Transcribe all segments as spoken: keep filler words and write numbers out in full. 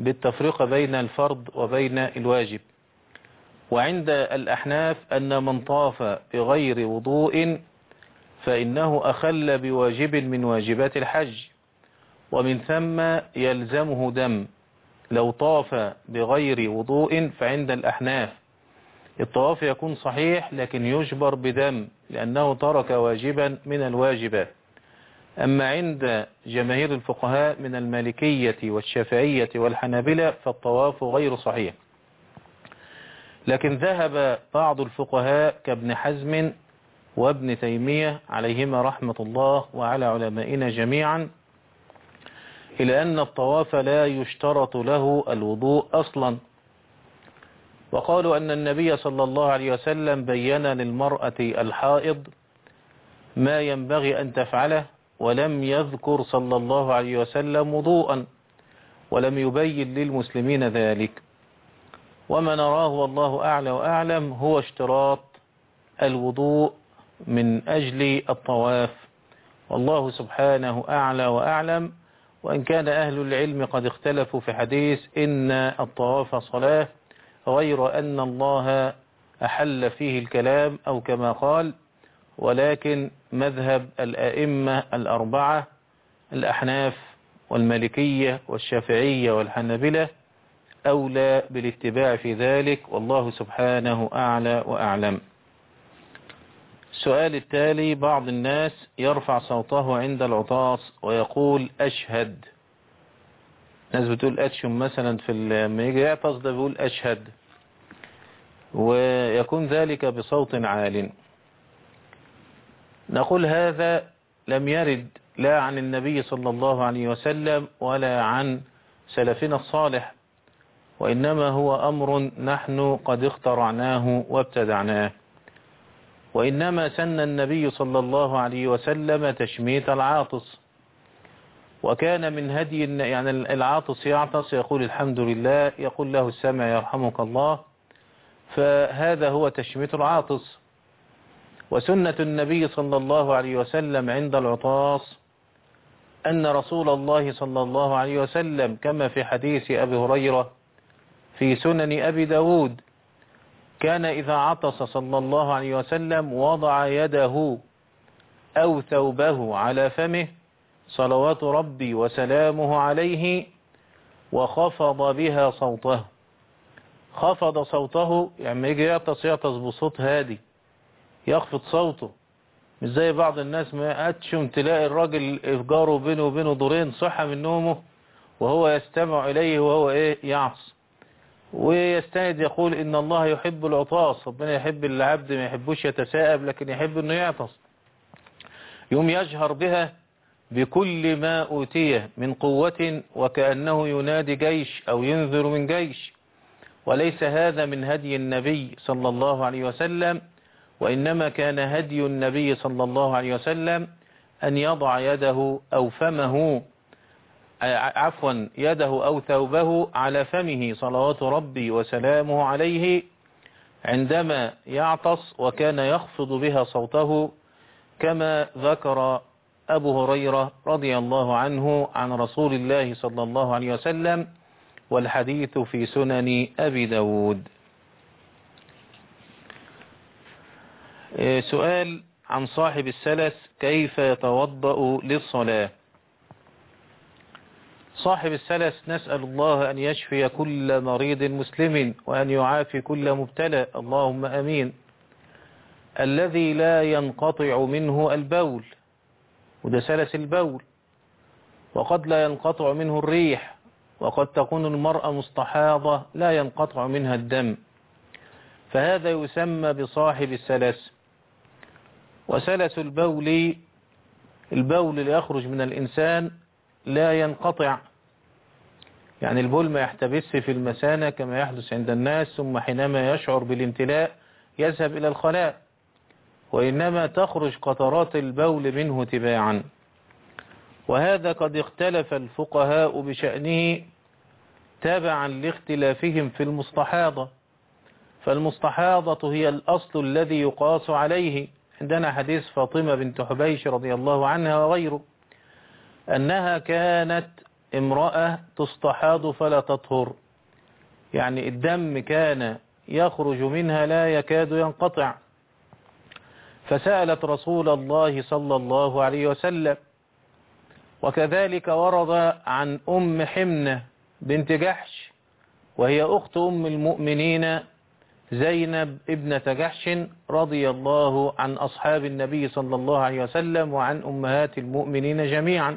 بالتفرقة بين الفرض وبين الواجب. وعند الأحناف أن من طاف بغير وضوء فإنه أخل بواجب من واجبات الحج، ومن ثم يلزمه دم. لو طاف بغير وضوء فعند الأحناف الطواف يكون صحيح لكن يجبر بدم لأنه ترك واجبا من الواجبات. أما عند جماهير الفقهاء من المالكية والشافعية والحنابلة فالطواف غير صحيح. لكن ذهب بعض الفقهاء كابن حزم وابن تيمية عليهما رحمة الله وعلى علمائنا جميعا إلى أن الطواف لا يشترط له الوضوء أصلا، وقالوا أن النبي صلى الله عليه وسلم بين للمرأة الحائض ما ينبغي أن تفعله، ولم يذكر صلى الله عليه وسلم وضوءا، ولم يبين للمسلمين ذلك. وما نراه والله أعلى وأعلم هو اشتراط الوضوء من أجل الطواف، والله سبحانه أعلى وأعلم. وإن كان أهل العلم قد اختلفوا في حديث إن الطواف صلاة، غير أن الله أحل فيه الكلام أو كما قال، ولكن مذهب الأئمة الأربعة الأحناف والمالكية والشافعية والحنابلة أولى بالاتباع في ذلك، والله سبحانه أعلى وأعلم. السؤال التالي: بعض الناس يرفع صوته عند العطاس ويقول أشهد. ناس بتقول أتشم مثلا في لما يجي يعطس ده بيقول أشهد، ويكون ذلك بصوت عال. نقول هذا لم يرد لا عن النبي صلى الله عليه وسلم ولا عن سلفنا الصالح، وإنما هو أمر نحن قد اخترعناه وابتدعناه. وإنما سن النبي صلى الله عليه وسلم تشميت العاطس، وكان من هدي يعني العاطس يعطس يقول الحمد لله، يقول له السمع يرحمك الله، فهذا هو تشميت العاطس. وسنة النبي صلى الله عليه وسلم عند العطاس أن رسول الله صلى الله عليه وسلم كما في حديث أبي هريرة في سنن أبي داود كان إذا عطس صلى الله عليه وسلم وضع يده أو ثوبه على فمه صلوات ربي وسلامه عليه وخفض بها صوته. خفض صوته يعني يجي يعطس يعطس بصوت هادي، يخفض صوته، مش زي بعض الناس ما أتشم تلاقي الراجل إفجاره بينه وبينه دورين صحة من نومه وهو يستمع إليه وهو إيه يعص، ويستند يقول إن الله يحب العطاس. ربنا يحب العبد ما يحبوش يتساءب، لكن يحب إنه يعطس. يوم يجهر بها بكل ما أوتيه من قوة وكأنه ينادي جيش أو ينذر من جيش، وليس هذا من هدي النبي صلى الله عليه وسلم. وإنما كان هدي النبي صلى الله عليه وسلم أن يضع يده أو فمه عفوا يده أو ثوبه على فمه صلوات ربي وسلامه عليه عندما يعطس، وكان يخفض بها صوته كما ذكر أبو هريرة رضي الله عنه عن رسول الله صلى الله عليه وسلم، والحديث في سنن أبي داود. سؤال عن صاحب السلس: كيف يتوضأ للصلاة؟ صاحب السلس نسأل الله أن يشفي كل مريض مسلم وأن يعافي كل مبتلى، اللهم أمين. الذي لا ينقطع منه البول، وده سلس البول، وقد لا ينقطع منه الريح، وقد تكون المرأة مستحاضة لا ينقطع منها الدم، فهذا يسمى بصاحب السلس. وسلس البول البول اللي يخرج من الإنسان لا ينقطع، يعني البول ما يحتبس في المثانة كما يحدث عند الناس ثم حينما يشعر بالامتلاء يذهب إلى الخلاء، وإنما تخرج قطرات البول منه تباعا. وهذا قد اختلف الفقهاء بشأنه تابعا لاختلافهم في المستحاضة، فالمستحاضة هي الأصل الذي يقاس عليه. عندنا حديث فاطمة بنت حبيش رضي الله عنها وغيره أنها كانت امرأة تستحاض فلا تطهر، يعني الدم كان يخرج منها لا يكاد ينقطع، فسألت رسول الله صلى الله عليه وسلم. وكذلك ورد عن أم حمنة بنت جحش، وهي أخت أم المؤمنين زينب ابنة جحش رضي الله عن أصحاب النبي صلى الله عليه وسلم وعن أمهات المؤمنين جميعا.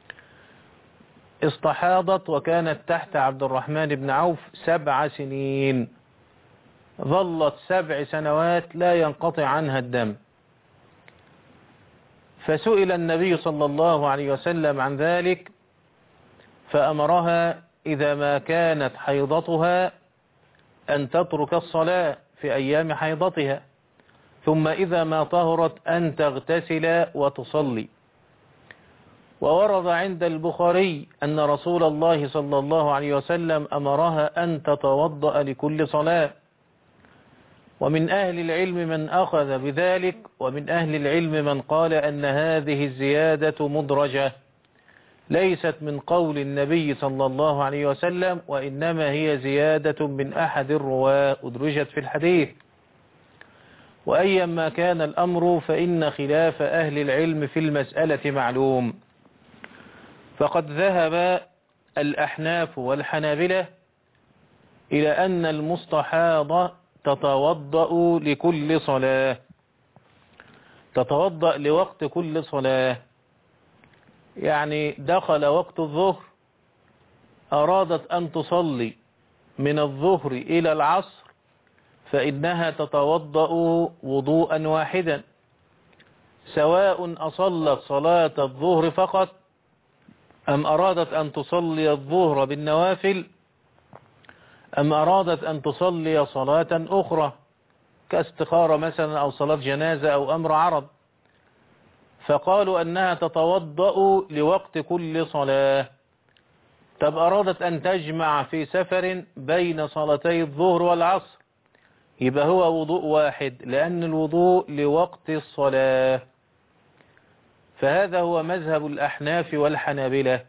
استحاضت وكانت تحت عبد الرحمن بن عوف سبع سنين، ظلت سبع سنوات لا ينقطع عنها الدم. فسئل النبي صلى الله عليه وسلم عن ذلك، فأمرها إذا ما كانت حيضتها أن تترك الصلاة في أيام حيضتها، ثم إذا ما طهرت أن تغتسل وتصلي. وورد عند البخاري أن رسول الله صلى الله عليه وسلم أمرها أن تتوضأ لكل صلاة. ومن أهل العلم من أخذ بذلك، ومن أهل العلم من قال أن هذه الزيادة مدرجة ليست من قول النبي صلى الله عليه وسلم، وإنما هي زيادة من أحد الرواة أدرجت في الحديث. وأيما كان الأمر فإن خلاف أهل العلم في المسألة معلوم، فقد ذهب الأحناف والحنابلة إلى أن المستحاضة تتوضأ لكل صلاة، تتوضأ لوقت كل صلاة. يعني دخل وقت الظهر، أرادت أن تصلي من الظهر إلى العصر، فإنها تتوضأ وضوءا واحدا، سواء أصلت صلاة الظهر فقط أم أرادت أن تصلي الظهر بالنوافل أم أرادت أن تصلي صلاة أخرى كاستخارة مثلا أو صلاة جنازة أو أمر عرض. فقالوا أنها تتوضأ لوقت كل صلاة. طب أرادت أن تجمع في سفر بين صلاتي الظهر والعصر، يبقى هو وضوء واحد، لأن الوضوء لوقت الصلاة. فهذا هو مذهب الأحناف والحنابلة،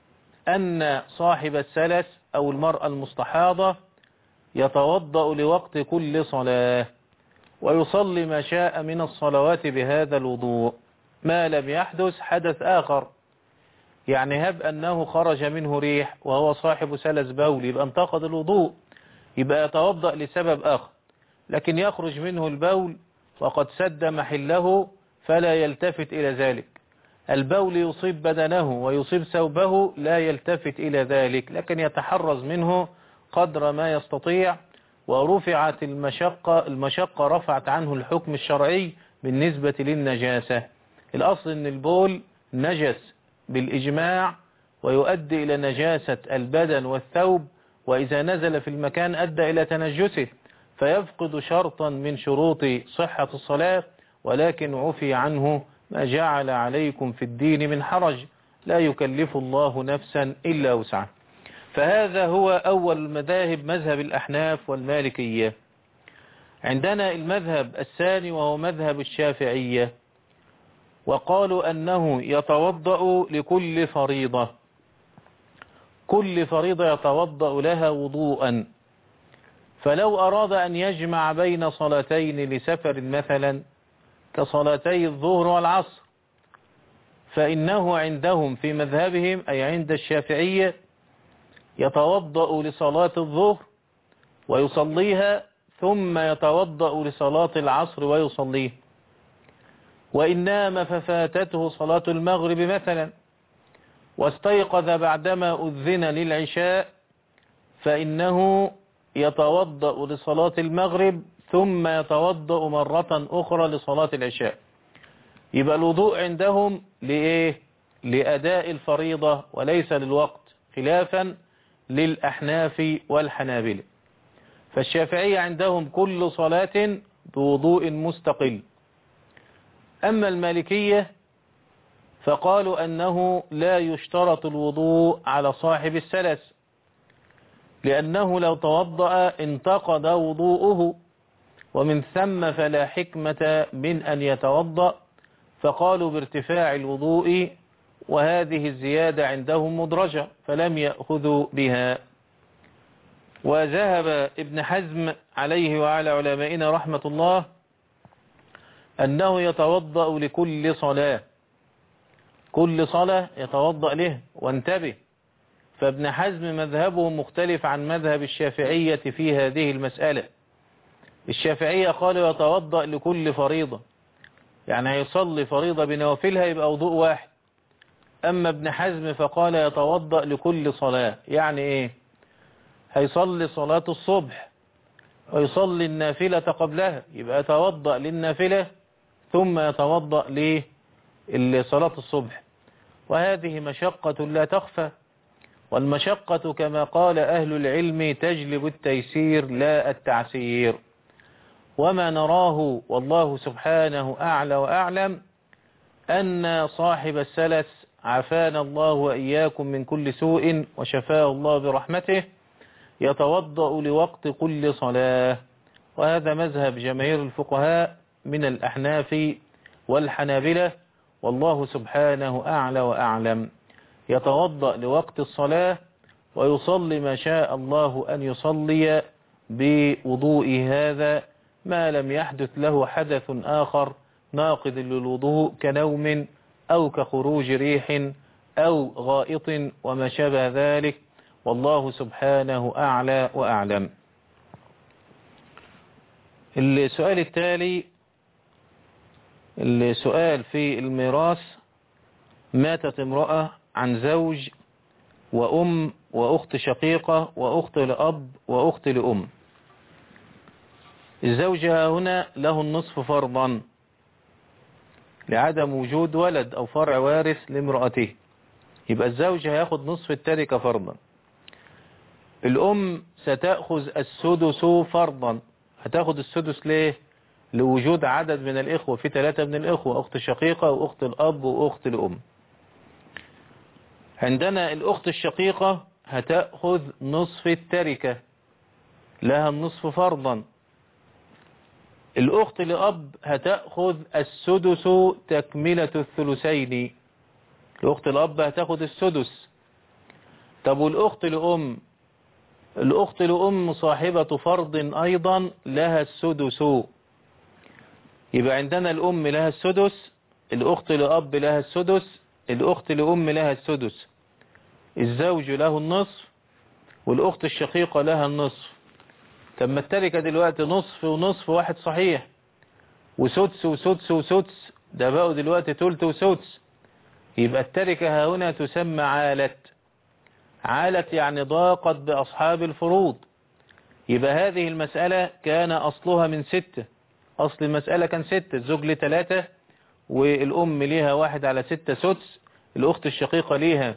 أن صاحب السلس أو المرأة المستحاضة يتوضأ لوقت كل صلاة، ويصلي ما شاء من الصلوات بهذا الوضوء ما لم يحدث حدث آخر. يعني هب أنه خرج منه ريح وهو صاحب سلس بول، يبقى انتقض الوضوء، يبقى يتوضأ لسبب آخر. لكن يخرج منه البول وقد سد محله فلا يلتفت إلى ذلك. البول يصيب بدنه ويصيب ثوبه لا يلتفت إلى ذلك، لكن يتحرز منه قدر ما يستطيع. ورفعت المشقة المشقة رفعت عنه الحكم الشرعي بالنسبة للنجاسة. الأصل أن البول نجس بالإجماع ويؤدي إلى نجاسة البدن والثوب، وإذا نزل في المكان أدى إلى تنجسه، فيفقد شرطا من شروط صحة الصلاة. ولكن عفي عنه ما جعل عليكم في الدين من حرج، لا يكلف الله نفسا إلا وسعها. فهذا هو أول المذاهب، مذهب الأحناف والمالكية. عندنا المذهب الثاني وهو مذهب الشافعية، وقالوا أنه يتوضأ لكل فريضة، كل فريضة يتوضأ لها وضوءا. فلو أراد أن يجمع بين صلاتين لسفر مثلا كصلاتي الظهر والعصر، فإنه عندهم في مذهبهم أي عند الشافعية يتوضأ لصلاة الظهر ويصليها، ثم يتوضأ لصلاة العصر ويصليها. وإن نام ففاتته صلاة المغرب مثلا واستيقظ بعدما أذن للعشاء، فإنه يتوضأ لصلاة المغرب ثم يتوضأ مرة أخرى لصلاة العشاء. يبقى الوضوء عندهم لإيه؟ لأداء الفريضة وليس للوقت، خلافا للأحناف والحنابلة. فالشافعية عندهم كل صلاة بوضوء مستقل. أما المالكية فقالوا أنه لا يشترط الوضوء على صاحب السلس، لأنه لو توضأ انتقض وضوءه، ومن ثم فلا حكمة من أن يتوضأ. فقالوا بارتفاع الوضوء وهذه الزيادة عندهم مدرجة فلم يأخذوا بها. وذهب ابن حزم عليه وعلى علمائنا رحمة الله أنه يتوضأ لكل صلاة، كل صلاة يتوضأ له. وانتبه، فابن حزم مذهبه مختلف عن مذهب الشافعية في هذه المسألة. الشافعية قالوا يتوضأ لكل فريضة، يعني هيصلي فريضة بنوافلها يبقى وضوء واحد. أما ابن حزم فقال يتوضأ لكل صلاة، يعني إيه؟ هيصلي صلاة الصبح ويصلي النافلة قبلها، يبقى يتوضأ للنافلة ثم يتوضأ لصلاة الصبح. وهذه مشقة لا تخفى، والمشقة كما قال أهل العلم تجلب التيسير لا التعسير. وما نراه والله سبحانه أعلى وأعلم أن صاحب السلس عافانا الله وإياكم من كل سوء وشفاه الله برحمته يتوضأ لوقت كل صلاة، وهذا مذهب جماهير الفقهاء من الأحناف والحنابلة، والله سبحانه أعلى وأعلم. يتوضأ لوقت الصلاة ويصلي ما شاء الله أن يصلي بوضوء هذا ما لم يحدث له حدث آخر ناقض للوضوء كنوم أو كخروج ريح أو غائط وما شابه ذلك، والله سبحانه أعلى وأعلم. السؤال التالي السؤال في الميراث: ماتت امرأة عن زوج وأم وأخت شقيقة وأخت لأب وأخت لأم. الزوجة هنا له النصف فرضا لعدم وجود ولد أو فرع وارث لامرأته، يبقى الزوج هياخد نصف التركة فرضا. الأم ستأخذ السدس فرضا. هتاخد السدس ليه؟ لوجود عدد من الإخوة، في ثلاثة من الإخوة، أخت شقيقة وأخت الأب وأخت الأم. عندنا الأخت الشقيقة هتأخذ نصف التركة، لها النصف فرضا. الأخت لأب هتأخذ السدس تكملة الثلثين، الأخت لأب هتأخذ السدس. طب والأخت لأم؟ الأخت لأم صاحبة فرض أيضا لها السدس. يبقى عندنا الأم لها السدس، الأخت لأب لها السدس، الأخت لأم لها السدس، الزوج له النصف، والأخت الشقيقة لها النصف. طب ما التركة دلوقتي نصف ونصف واحد صحيح، وسدس وسدس وسدس، ده بقوا دلوقتي تلت وسدس. يبقى التركة هنا تسمى عالت. عالت يعني ضاقت بأصحاب الفروض. يبقى هذه المسألة كان أصلها من ستة، أصل المسألة كان ستة، الزوج ليه ثلاثة والأم ليها واحد على ستة سدس، الأخت الشقيقة ليها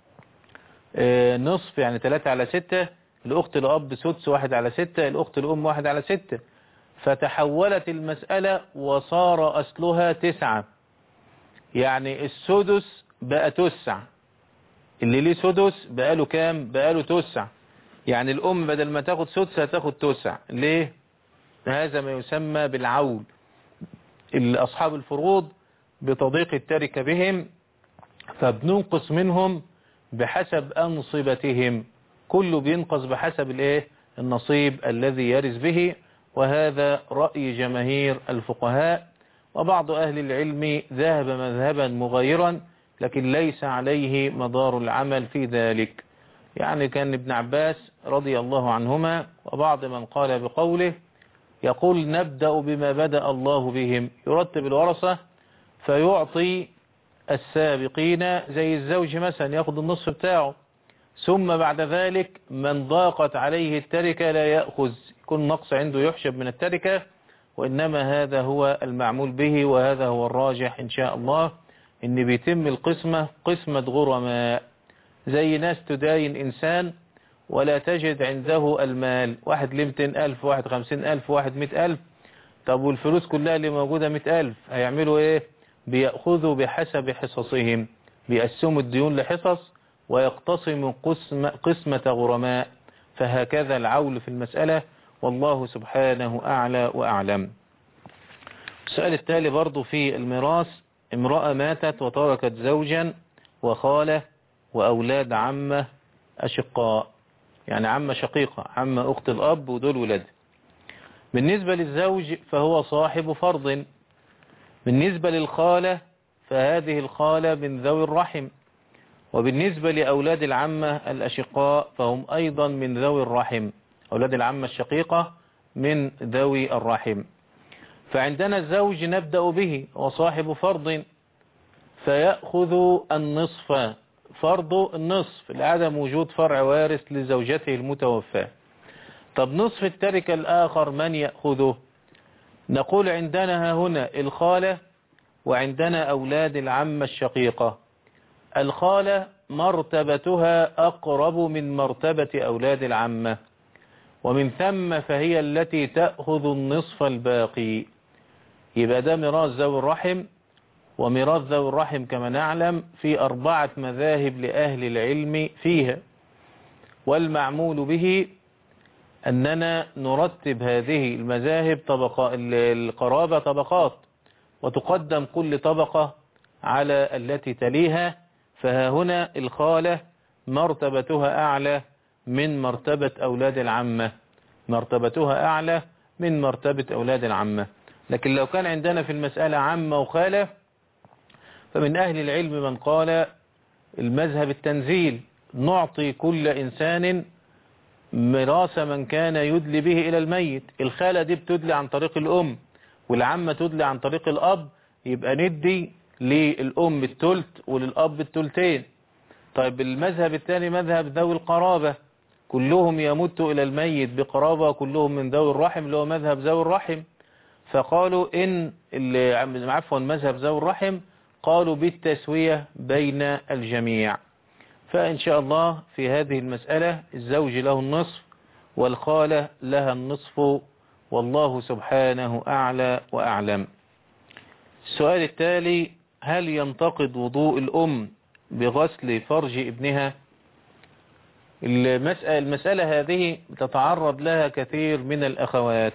نصف يعني ثلاثة على ستة، الأخت الأب سدس واحد على ستة، الأخت الأم واحد على ستة. فتحولت المسألة وصار أصلها تسعة، يعني السدس بقى تسع، اللي ليه سدس بقى له كام؟ بقى له تسع. يعني الأم بدل ما تاخد سدس هتاخد تسع. ليه؟ هذا ما يسمى بالعول. أصحاب الفروض بتضيق التركة بهم فبننقص منهم بحسب أنصبتهم، كله بينقص بحسب الايه؟ النصيب الذي يرث به. وهذا رأي جماهير الفقهاء، وبعض أهل العلم ذهب مذهبا مغايرا لكن ليس عليه مدار العمل في ذلك. يعني كان ابن عباس رضي الله عنهما وبعض من قال بقوله يقول نبدأ بما بدأ الله بهم، يرتب الورثة فيعطي السابقين زي الزوج مثلا يأخذ النصف بتاعه، ثم بعد ذلك من ضاقت عليه التركة لا يأخذ، يكون نقص عنده يحشب من التركة. وإنما هذا هو المعمول به، وهذا هو الراجح إن شاء الله، إن بيتم القسمة قسمة غرماء، زي ناس تداين إنسان ولا تجد عنده المال، واحد ليه مئتين ألف، واحد خمسين ألف، واحد مئة ألف. طب والفلوس كلها اللي موجودة مئة ألف هيعملوا إيه؟ بيأخذوا بحسب حصصهم، بيقسموا الديون لحصص ويقتسموا قسم قسمة غرماء. فهكذا العول في المسألة، والله سبحانه أعلى وأعلم. السؤال التالي برضو في الميراث: امرأة ماتت وتركت زوجا وخالة وأولاد عمة أشقاء، يعني عمة شقيقة، عمة أخت الأب ودول ولاد. بالنسبة للزوج فهو صاحب فرض. بالنسبة للخالة فهذه الخالة من ذوي الرحم. وبالنسبة لأولاد العمة الأشقاء فهم أيضا من ذوي الرحم، أولاد العمة الشقيقة من ذوي الرحم. فعندنا الزوج نبدأ به وصاحب فرض فيأخذ النصف، فرض النصف لعدم وجود فرع وارث لزوجته المتوفاة. طب نصف التركة الآخر من يأخذه؟ نقول عندنا هنا الخالة وعندنا أولاد العمة الشقيقة. الخالة مرتبتها أقرب من مرتبة أولاد العمة، ومن ثم فهي التي تأخذ النصف الباقي. يبقى ده ميراث ذوي الرحم، وميراث ذوي الرحم كما نعلم في أربعة مذاهب لأهل العلم فيها، والمعمول به أننا نرتب هذه المذاهب طبقات القرابة طبقات، وتقدم كل طبقة على التي تليها. فها هنا الخالة مرتبتها أعلى من مرتبة أولاد العمة، مرتبتها أعلى من مرتبة أولاد العمة. لكن لو كان عندنا في المسألة عمة وخالة فمن أهل العلم من قال المذهب التنزيل، نعطي كل إنسان ميراث من كان يدلي به إلى الميت. الخالة دي بتدلي عن طريق الأم، والعمة تدلي عن طريق الأب، يبقى ندي للأم التلت وللأب التلتين. طيب المذهب الثاني مذهب ذوي القرابة، كلهم يمتوا إلى الميت بقرابة وكلهم من ذوي الرحم، اللي هو مذهب ذوي الرحم. فقالوا إن اللي عفوا مذهب ذوي الرحم قالوا بالتسوية بين الجميع. فإن شاء الله في هذه المسألة الزوج له النصف والخالة لها النصف، والله سبحانه أعلى وأعلم. السؤال التالي: هل ينتقد وضوء الأم بغسل فرج ابنها؟ المسألة, المسألة هذه تتعرض لها كثير من الأخوات.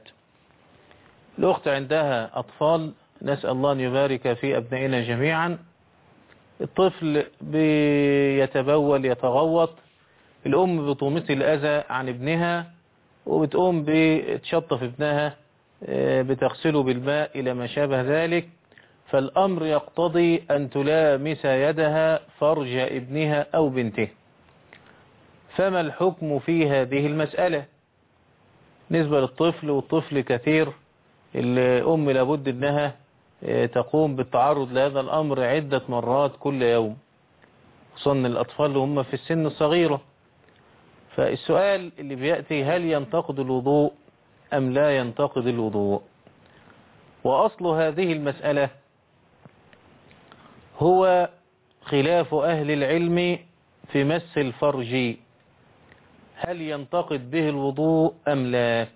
الأخت عندها أطفال، نسأل الله أن يبارك في أبنائنا جميعا. الطفل بيتبول يتغوط، الأم بتميط الأذى عن ابنها وبتقوم بتشطف ابنها، بتغسله بالماء إلى ما شابه ذلك. فالأمر يقتضي أن تلامس يدها فرج ابنها أو بنته. فما الحكم في هذه المسألة بالنسبة للطفل؟ والطفل كثير، الأم لابد أنها تقوم بالتعرض لهذا الأمر عدة مرات كل يوم، خصوصا الأطفال اللي هم في السن الصغيرة. فالسؤال اللي بيأتي: هل ينتقد الوضوء أم لا ينتقد الوضوء؟ وأصل هذه المسألة هو خلاف أهل العلم في مس الفرج، هل ينتقد به الوضوء أم لا؟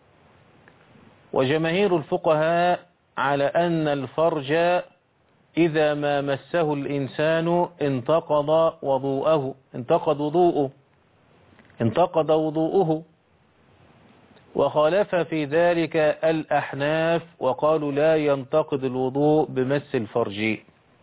وجماهير الفقهاء على أن الفرج إذا ما مسه الإنسان انتقض وضوءه، انتقد وضوءه انتقد وضوءه. وخالف في ذلك الأحناف وقالوا لا ينتقد الوضوء بمس الفرج.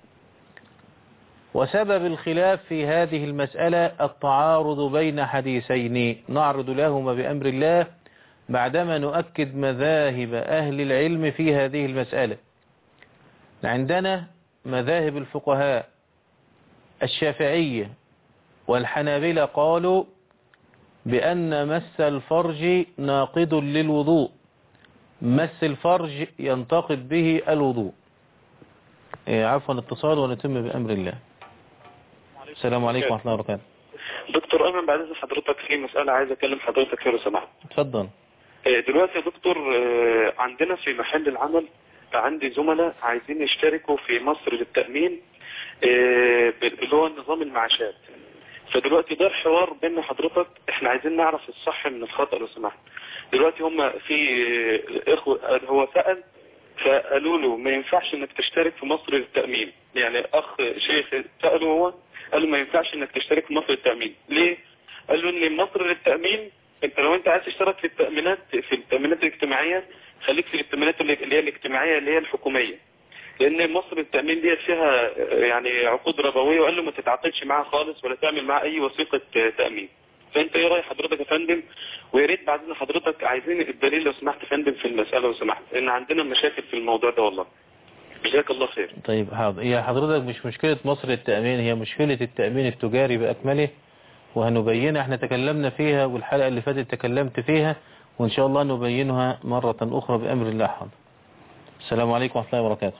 وسبب الخلاف في هذه المسألة التعارض بين حديثين نعرض لهما بأمر الله بعدما نؤكد مذاهب أهل العلم في هذه المسألة. عندنا مذاهب الفقهاء الشافعية والحنابلة قالوا بأن مس الفرج ناقض للوضوء، مس الفرج ينتقد به الوضوء. إيه عفوا اتصال ونتم بأمر الله. السلام عليكم ورحمة الله وبركاته. دكتور أمن، بعد إذن حضرتك في مسألة عايز أكلم حضرتك فيها لو سمحت. اتفضل. دلوقتي يا دكتور عندنا في محل العمل عندي زملاء عايزين يشتركوا في مصر للتأمين اللي هو نظام المعاشات. فدلوقتي ده الحوار بين حضرتك، احنا عايزين نعرف الصح من الخطأ لو سمحت. دلوقتي هم في اخوة هو سأل فقالوا له ما ينفعش انك تشترك في مصر للتأمين، يعني اخ شيخ سأله هو قال له ما ينفعش انك تشترك في مصر للتأمين. ليه؟ قال له ان مصر للتأمين انت لو انت عايز تشترك في التأمينات في التأمينات الاجتماعية خليك في التأمينات اللي هي الاجتماعية اللي هي الحكومية. لان مصر التأمين ديت فيها يعني عقود ربوية، وقال له ما تتعاقدش معاها خالص ولا تعمل معاها اي وثيقة تأمين. فانت ايه رأي حضرتك يا فندم؟ ويا ريت بعد اذن حضرتك عايزين الدليل لو سمحت يا فندم في المسألة لو سمحت، لان عندنا مشاكل في الموضوع ده والله. جزاك الله خير. طيب حاضر. هي حضرتك مش مشكلة مصر التأمين، هي مشكلة التأمين التجاري بأكمله، وهنبينها. احنا تكلمنا فيها والحلقة اللي فاتت تكلمت فيها، وإن شاء الله نبينها مرة أخرى بأمر الله. حاضر. السلام عليكم ورحمة الله وبركاته.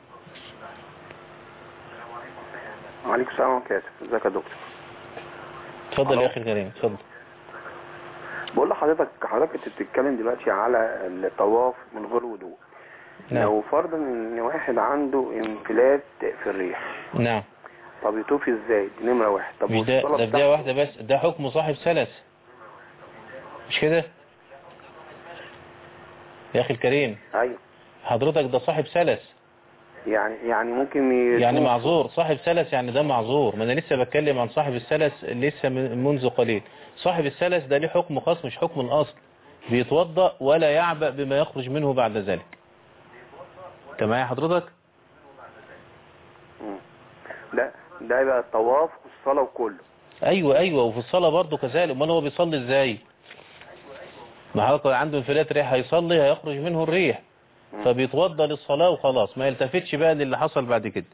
وعليكم السلام ورحمة الله وبركاته. ازيك يا دكتور؟ اتفضل يا أخي الكريم، اتفضل. بقول لحضرتك، حضرتك انت بتتكلم دلوقتي على الطواف من غير وضوء. نعم. لو فرضا ان واحد عنده انفلات في الريح، نعم. طب يطوف ازاي؟ دي نمرة واحد. طب مش ده ده بداية واحدة بس، ده حكم صاحب سلس، مش كده يا أخي الكريم؟ ايوه. حضرتك ده صاحب سلس، يعني يعني ممكن يطوف يعني معذور. صاحب سلس يعني ده معذور. ما أنا لسه بتكلم عن صاحب السلس لسه منذ قليل. صاحب السلس ده ليه حكم خاص مش حكم الأصل، بيتوضأ ولا يعبأ بما يخرج منه بعد ذلك. انت معايا حضرتك؟ ده ده يبقى الطواف والصلاة وكله. ايوه ايوه، وفي الصلاة برضه كذلك. امال هو بيصلي ازاي؟ ما حضرتك عنده انفلات ريح، هيصلي هيخرج منه الريح، فبيتوضى للصلاة وخلاص، ما يلتفتش بقى للي حصل بعد كده.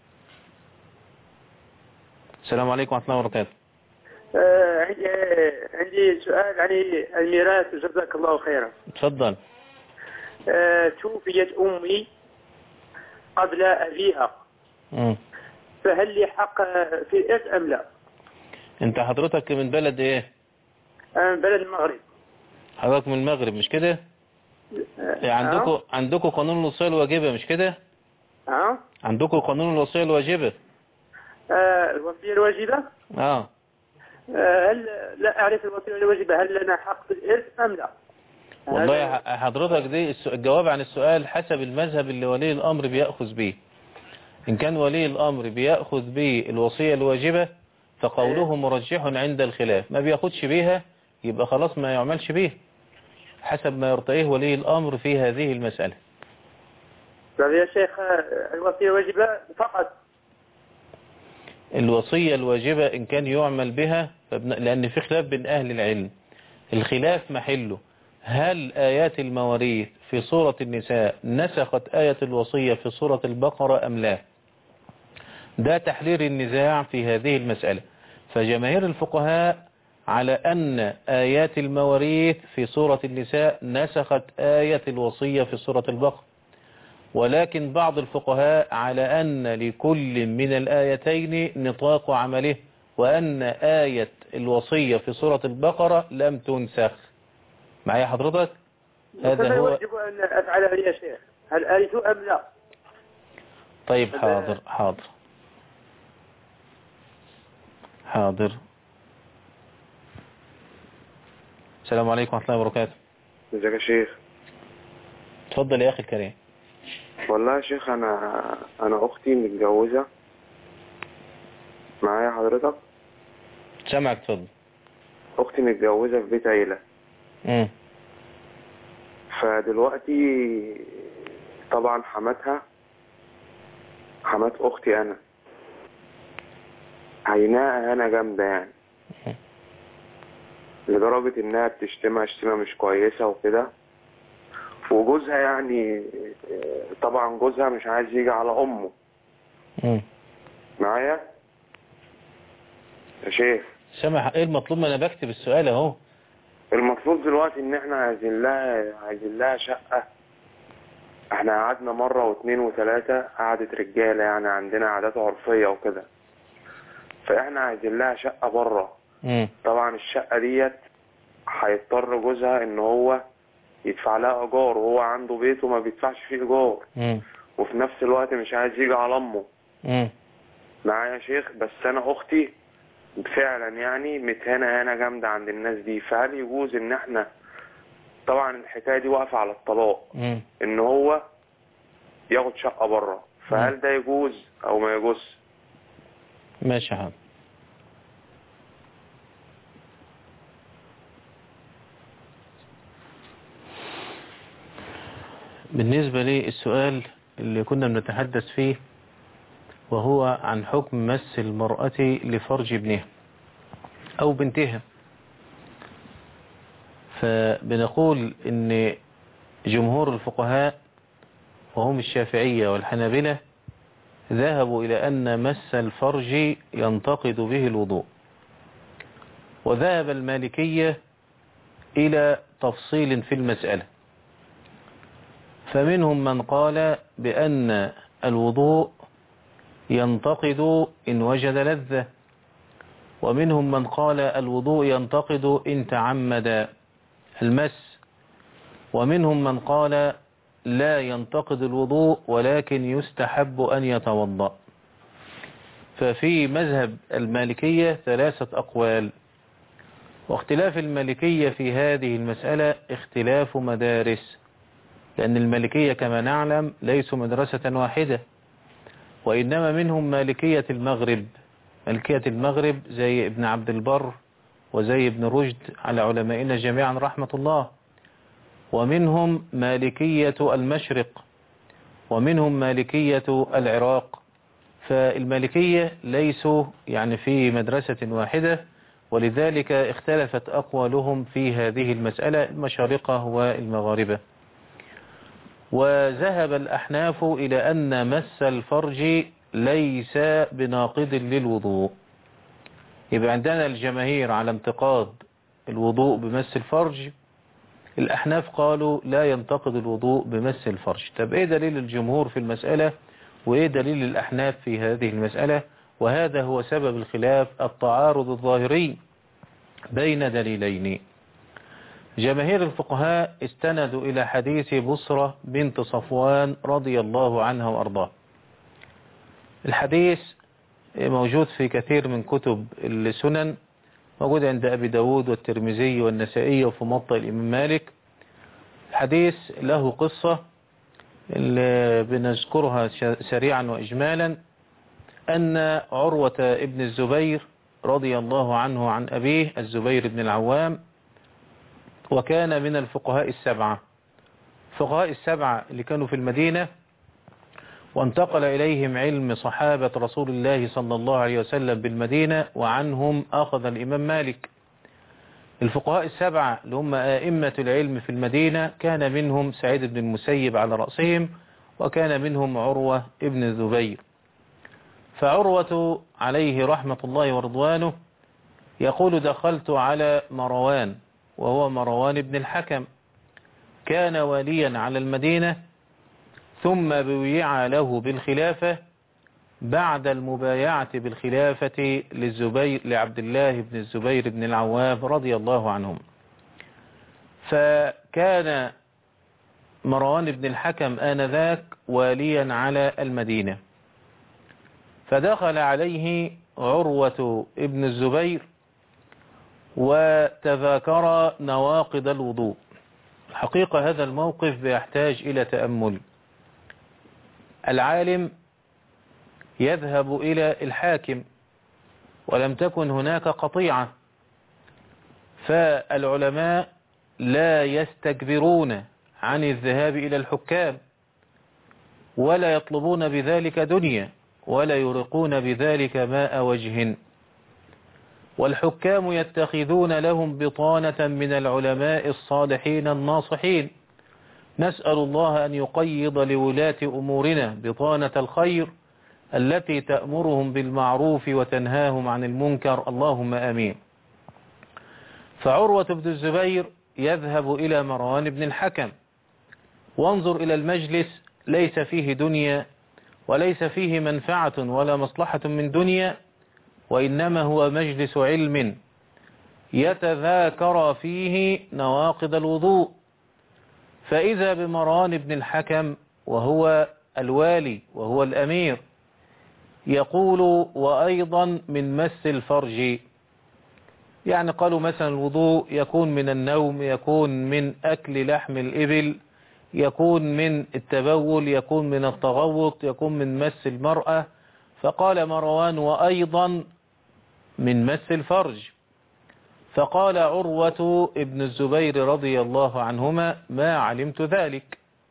السلام عليكم ورحمة الله وبركاته. آه عندي عندي سؤال عن الميراث، جزاك الله خيرا. اتفضل. آه توفيت أمي قبل أبيها، امم فهل لي حق في الإرث أم لا؟ انت حضرتك من بلد ايه؟ أنا من بلد المغرب. حضرتك من المغرب مش كده؟ آه عندكم عندكم قانون الوصية الواجبة مش كده؟ اه عندكم قانون الوصية الواجبة. آه الوصية الواجبة؟ اه آه هل لا أعرف الوصية الواجبة، هل لنا حق في الإرث أم لا؟ والله حضرتك دي الجواب عن السؤال حسب المذهب اللي ولي الأمر بيأخذ به. إن كان ولي الأمر بيأخذ به الوصية الواجبة فقوله مرجح عند الخلاف، ما بيأخذش بيها يبقى خلاص ما يعملش بيها، حسب ما يرتئيه ولي الأمر في هذه المسألة. طيب يا شيخ، الوصية الواجبة فقط. الوصية الواجبة إن كان يعمل بها لأن في خلاف بين أهل العلم، الخلاف محله هل آيات المواريث في سورة النساء نسخت آية الوصية في سورة البقرة أم لا؟ ده تحرير النزاع في هذه المسألة. فجماهير الفقهاء على أن آيات المواريث في سورة النساء نسخت آية الوصية في سورة البقرة، ولكن بعض الفقهاء على أن لكل من الآيتين نطاق عمله، وأن آية الوصية في سورة البقرة لم تنسخ. معايا حضرتك؟ هذا هو. يجب أن أفعلها يا شيخ، هل أرث أم لا؟ طيب حاضر حاضر حاضر. السلام عليكم ورحمة الله وبركاته. ازيك يا شيخ؟ اتفضل يا أخي الكريم. والله يا شيخ، أنا أنا أختي متجوزة. معايا حضرتك؟ سامعك، اتفضل. أختي متجوزة في بيت عيلة. امم فدلوقتي طبعا حماتها، حمات أختي أنا، عيناها أنا جامدة يعني، لدرجة إنها بتشتمها شتيمة مش كويسة وكده. وجوزها يعني طبعا جوزها مش عايز يجي على أمه. امم معايا يا شيخ؟ سامع. ايه المطلوب؟ ما انا بكتب السؤال اهو. المطلوب دلوقتي ان احنا عايزين لها عايزين لها شقة. احنا قعدنا مرة واثنين وثلاثة قعدة رجالة، يعني عندنا عادات عرفية وكده، فاحنا عايزين لها شقة بره. امم طبعا الشقة ديت هيضطر جوزها ان هو يدفع لها ايجار، وهو عنده بيته ما بيدفعش فيه ايجار، امم وفي نفس الوقت مش عايز يجي على امه. امم معايا يا شيخ؟ بس انا اختي فعلا يعني متهانة هنا جامدة عند الناس دي. فهل يجوز ان احنا، طبعا الحكاية دي واقفة على الطلاق، امم ان هو ياخد شقة بره، فهل ده يجوز او ما يجوز؟ ماشي حاضر. بالنسبة للسؤال اللي كنا بنتحدث فيه، وهو عن حكم مس المرأة لفرج ابنها أو بنتها. فبنقول إن جمهور الفقهاء وهم الشافعية والحنابلة ذهبوا إلى أن مس الفرج ينتقد به الوضوء، وذهب المالكية إلى تفصيل في المسألة، فمنهم من قال بأن الوضوء ينتقد إن وجد لذة، ومنهم من قال الوضوء ينتقد إن تعمد المس، ومنهم من قال لا ينتقد الوضوء ولكن يستحب أن يتوضأ. ففي مذهب المالكية ثلاثة أقوال، واختلاف المالكية في هذه المسألة اختلاف مدارس، لأن المالكية كما نعلم ليسوا مدرسة واحدة، وإنما منهم مالكية المغرب. مالكية المغرب زي ابن عبد البر وزي ابن رشد على علمائنا جميعا رحمة الله، ومنهم مالكية المشرق، ومنهم مالكية العراق. فالمالكية ليسوا يعني في مدرسة واحدة، ولذلك اختلفت أقوالهم في هذه المسألة المشارقة والمغاربة. وذهب الأحناف إلى أن مس الفرج ليس بناقض للوضوء. يبقى عندنا الجماهير على انتقاد الوضوء بمس الفرج، الأحناف قالوا لا ينتقد الوضوء بمس الفرج. طب إيه دليل الجمهور في المسألة وإيه دليل الأحناف في هذه المسألة؟ وهذا هو سبب الخلاف، التعارض الظاهري بين دليلين. جماهير الفقهاء استندوا إلى حديث بصرة بنت صفوان رضي الله عنها وأرضاه. الحديث موجود في كثير من كتب السنن، موجود عند أبي داود والترمذي والنسائي وفي موطأ الإمام مالك. الحديث له قصة اللي بنذكرها سريعا وإجمالا، أن عروة ابن الزبير رضي الله عنه عن أبيه الزبير بن العوام، وكان من الفقهاء السبعة فقهاء السبعة اللي كانوا في المدينة، وانتقل إليهم علم صحابة رسول الله صلى الله عليه وسلم بالمدينة، وعنهم أخذ الإمام مالك. الفقهاء السبعة اللي هم آئمة العلم في المدينة كان منهم سعيد بن المسيب على رأسهم، وكان منهم عروة ابن الزبير. فعروة عليه رحمة الله ورضوانه يقول دخلت على مروان، وهو مروان بن الحكم، كان واليا على المدينة، ثم بويع له بالخلافة بعد المبايعة بالخلافة للزبير لعبد الله بن الزبير بن العوام رضي الله عنهم. فكان مروان بن الحكم آنذاك واليا على المدينة، فدخل عليه عروة ابن الزبير وتذاكر نواقض الوضوء. الحقيقة هذا الموقف بيحتاج إلى تأمل. العالم يذهب إلى الحاكم ولم تكن هناك قطيعة، فالعلماء لا يستكبرون عن الذهاب إلى الحكام، ولا يطلبون بذلك دنيا، ولا يرقون بذلك ماء وجه. والحكام يتخذون لهم بطانة من العلماء الصالحين الناصحين. نسأل الله أن يقيض لولاة أمورنا بطانة الخير التي تأمرهم بالمعروف وتنهاهم عن المنكر، اللهم آمين. فعروة بن الزبير يذهب إلى مروان بن الحكم، وانظر إلى المجلس، ليس فيه دنيا وليس فيه منفعة ولا مصلحة من دنيا، وإنما هو مجلس علم يتذاكر فيه نواقض الوضوء. فإذا بمروان بن الحكم وهو الوالي وهو الأمير يقول وأيضا من مس الفرج، يعني قالوا مثلا الوضوء يكون من النوم، يكون من أكل لحم الإبل، يكون من التبول، يكون من التغوط، يكون من مس المرأة. فقال مروان وأيضا من مس الفرج. فقال عروة ابن الزبير رضي الله عنهما ما علمت ذلك،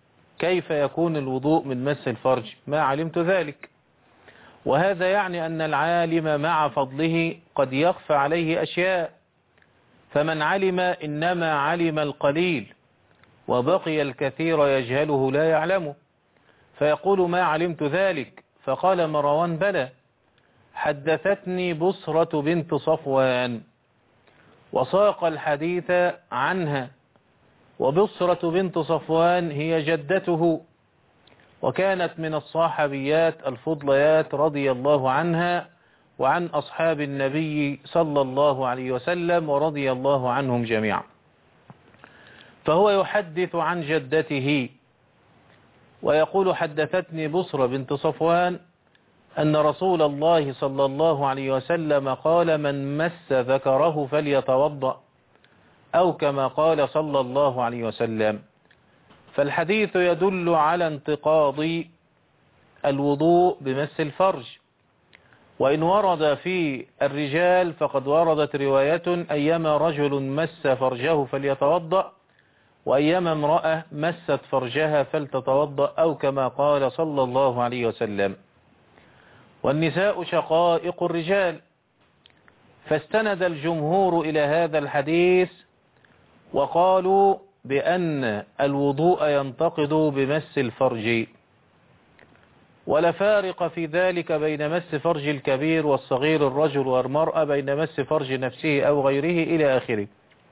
كيف يكون الوضوء من مس الفرج؟ ما علمت ذلك. وهذا يعني أن العالم مع فضله قد يخفى عليه أشياء، فمن علم إنما علم القليل وبقي الكثير يجهله لا يعلمه، فيقول ما علمت ذلك. فقال مروان بلى، حدثتني بصرة بنت صفوان، وساق الحديث عنها. وبصرة بنت صفوان هي جدته، وكانت من الصحابيات الفضليات رضي الله عنها وعن أصحاب النبي صلى الله عليه وسلم ورضي الله عنهم جميعا. فهو يحدث عن جدته ويقول حدثتني بصرة بنت صفوان أن رسول الله صلى الله عليه وسلم قال من مس ذكره فليتوضأ، أو كما قال صلى الله عليه وسلم. فالحديث يدل على انتقاض الوضوء بمس الفرج. وإن ورد في الرجال فقد وردت رواية أيما رجل مس فرجه فليتوضأ، وأيما امرأة مست فرجها فلتتوضأ، أو كما قال صلى الله عليه وسلم. والنساء شقائق الرجال، فاستند الجمهور إلى هذا الحديث وقالوا بأن الوضوء ينتقض بمس الفرج، ولا فارق في ذلك بين مس فرج الكبير والصغير الرجل والمرأة، بين مس فرج نفسه أو غيره إلى آخره.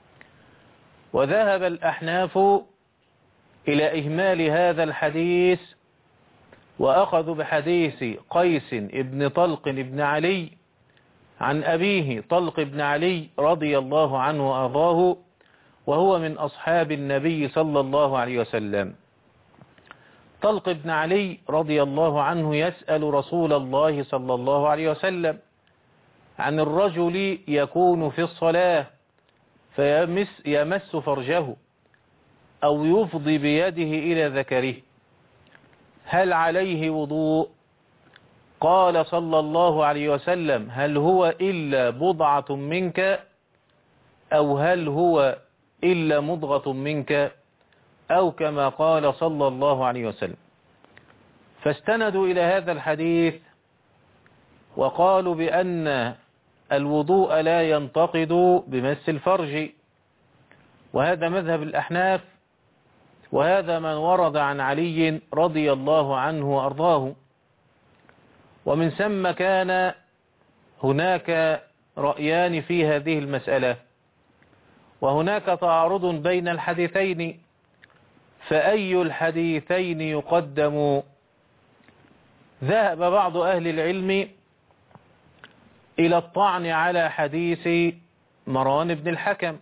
وذهب الأحناف إلى إهمال هذا الحديث، وأخذوا بحديث قيس ابن طلق ابن علي عن أبيه طلق ابن علي رضي الله عنه وأرضاه، وهو من أصحاب النبي صلى الله عليه وسلم. طلق ابن علي رضي الله عنه يسأل رسول الله صلى الله عليه وسلم عن الرجل يكون في الصلاة فيمس يمس فرجه أو يفضي بيده إلى ذكره، هل عليه وضوء؟ قال صلى الله عليه وسلم هل هو إلا بضعة منك، أو هل هو إلا مضغة منك، أو كما قال صلى الله عليه وسلم. فاستندوا إلى هذا الحديث وقالوا بأن الوضوء لا ينتقض بمس الفرج، وهذا مذهب الأحناف، وهذا من ورد عن علي رضي الله عنه وأرضاه. ومن ثم كان هناك رأيان في هذه المسألة، وهناك تعارض بين الحديثين، فأي الحديثين يقدم؟ ذهب بعض أهل العلم إلى الطعن على حديث مروان بن الحكم،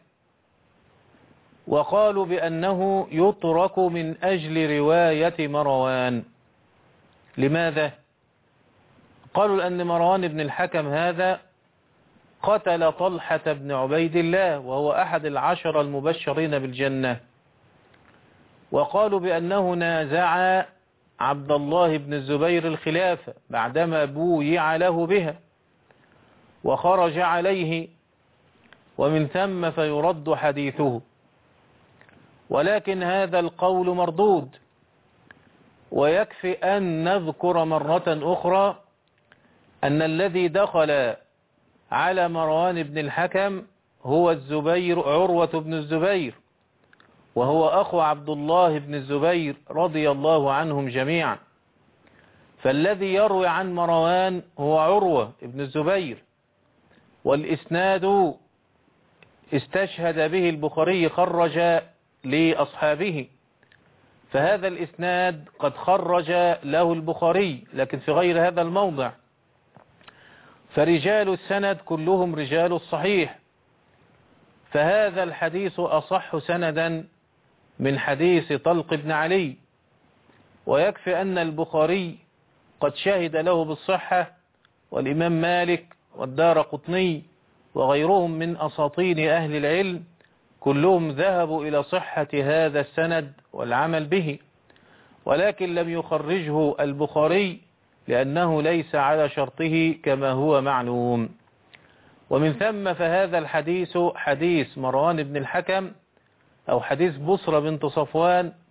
وقالوا بأنه يترك من أجل رواية مروان. لماذا؟ قالوا لأن مروان بن الحكم هذا قتل طلحة بن عبيد الله، وهو أحد العشر المبشرين بالجنة، وقالوا بأنه نازع عبد الله بن الزبير الخلافة بعدما بويع له بها وخرج عليه، ومن ثم فيرد حديثه. ولكن هذا القول مردود، ويكفي أن نذكر مرة أخرى أن الذي دخل على مروان بن الحكم هو الزبير عروة بن الزبير، وهو أخو عبد الله بن الزبير رضي الله عنهم جميعا. فالذي يروي عن مروان هو عروة بن الزبير، والإسناد استشهد به البخاري، خرج لأصحابه، فهذا الإسناد قد خرج له البخاري لكن في غير هذا الموضع. فرجال السند كلهم رجال الصحيح، فهذا الحديث أصح سندا من حديث طلق بن علي. ويكفي أن البخاري قد شهد له بالصحة، والإمام مالك والدارقطني وغيرهم من أساطين أهل العلم كلهم ذهبوا إلى صحة هذا السند والعمل به، ولكن لم يخرجه البخاري لأنه ليس على شرطه كما هو معلوم. ومن ثم فهذا الحديث حديث مروان بن الحكم أو حديث بصرة بنت صفوان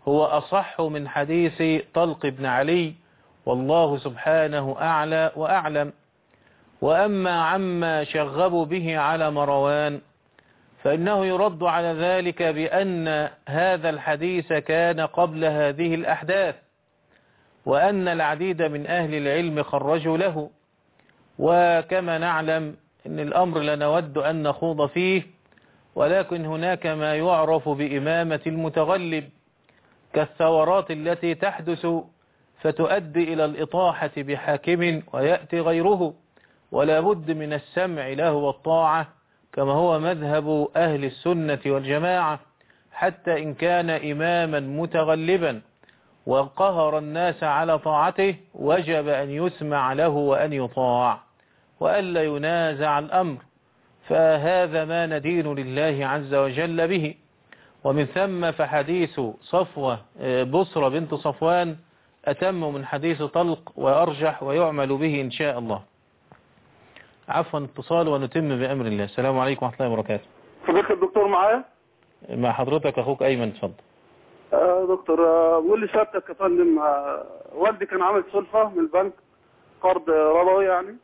هو أصح من حديث طلق بن علي، والله سبحانه أعلى وأعلم. وأما عما شغبوا به على مروان فإنه يرد على ذلك بأن هذا الحديث كان قبل هذه الأحداث، وأن العديد من أهل العلم خرجوا له. وكما نعلم أن الأمر لا نود أن نخوض فيه، ولكن هناك ما يعرف بإمامة المتغلب كالثورات التي تحدث فتؤدي إلى الإطاحة بحاكم ويأتي غيره، ولا بد من السمع له والطاعة كما هو مذهب أهل السنة والجماعة، حتى إن كان إماما متغلبا وقهر الناس على طاعته وجب أن يسمع له وأن يطاع وألا ينازع الأمر. فهذا ما ندين لله عز وجل به. ومن ثم فحديث صفوة بصرة بنت صفوان أتم من حديث طلق وأرجح ويعمل به إن شاء الله. عفوا اتصال ونتم بأمر الله. السلام عليكم ورحمة الله وبركاته. فضيلة الدكتور معايا؟ مع حضرتك أخوك أيمن، اتفضل. آه دكتور، بقول لي سيادتك يا فندم، آه والدي كان عامل سلفة من البنك، قرض ربوي يعني،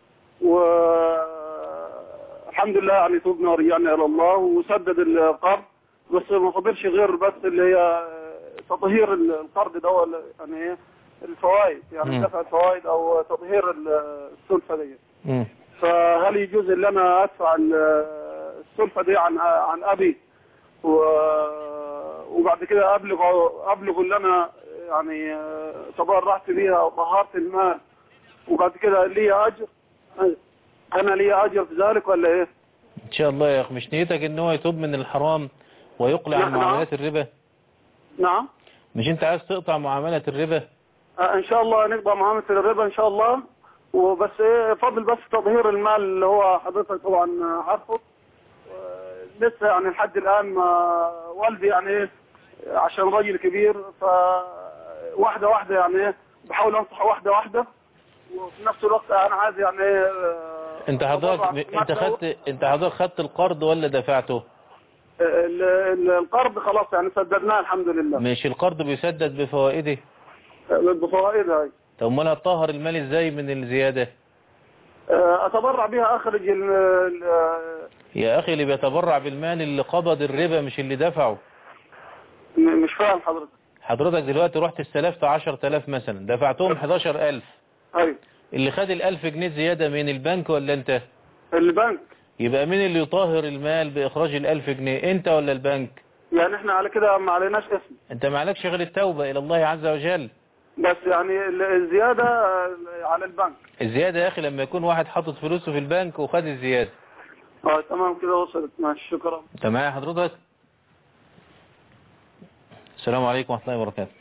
والحمد لله يعني تبنا ورجعنا إلى الله وسدد القرض، بس ما فضلش غير بس اللي هي تطهير القرض ده، يعني ايه الفوائد، يعني دفع الفوائد او تطهير السلفة دي. فهل يجوز ان انا ادفع السلفة دي عن عن ابي وبعد كده ابلغ ابلغ اللي انا يعني تبرعت بيها او طهرت المال، وبعد كده لي اجر؟ انا لي اجر في ذلك ولا ايه؟ ان شاء الله يا اخ. مش نيتك ان هو يتوب من الحرام ويقلع عن معاملات الربا؟ نعم. مش انت عايز تقطع معاملة الربا؟ آه ان شاء الله نقطع معاملة الربا ان شاء الله، وبس ايه فضل بس تطهير المال اللي هو حضرتك طبعا عارفه. لسه يعني لحد الان ما والدي يعني ايه عشان راجل كبير، ف واحده واحده يعني ايه بحاول انصح واحده واحده، وفي نفس الوقت انا عايز يعني ايه. انت حضرتك انت خدت انت حضرتك خدت القرض ولا دفعته؟ القرض خلاص يعني سددناه الحمد لله. مش القرض بيسدد بفوائده؟ بفوائدها. طب امال هتطهر المال ازاي من الزيادة؟ اتبرع بيها اخرج ال يا اخي اللي بيتبرع بالمال اللي قبض الربا مش اللي دفعه. مش فاهم حضرتك. حضرتك دلوقتي رحت استلفت عشرة آلاف مثلا، دفعتهم حداشر ألف. ايوه. اللي خد الألف جنيه زيادة من البنك ولا انت؟ البنك. يبقى مين اللي يطهر المال بإخراج الألف جنيه، انت ولا البنك؟ يعني احنا على كده ما عليناش اسم. انت ما عليكش غير التوبة إلى الله عز وجل. بس يعني الزيادة على البنك. الزيادة يا أخي لما يكون واحد حاطط فلوسه في البنك وخد الزيادة. اه تمام كده وصلت. ماشي شكرا. انت معايا حضرتك؟ السلام عليكم ورحمة الله وبركاته.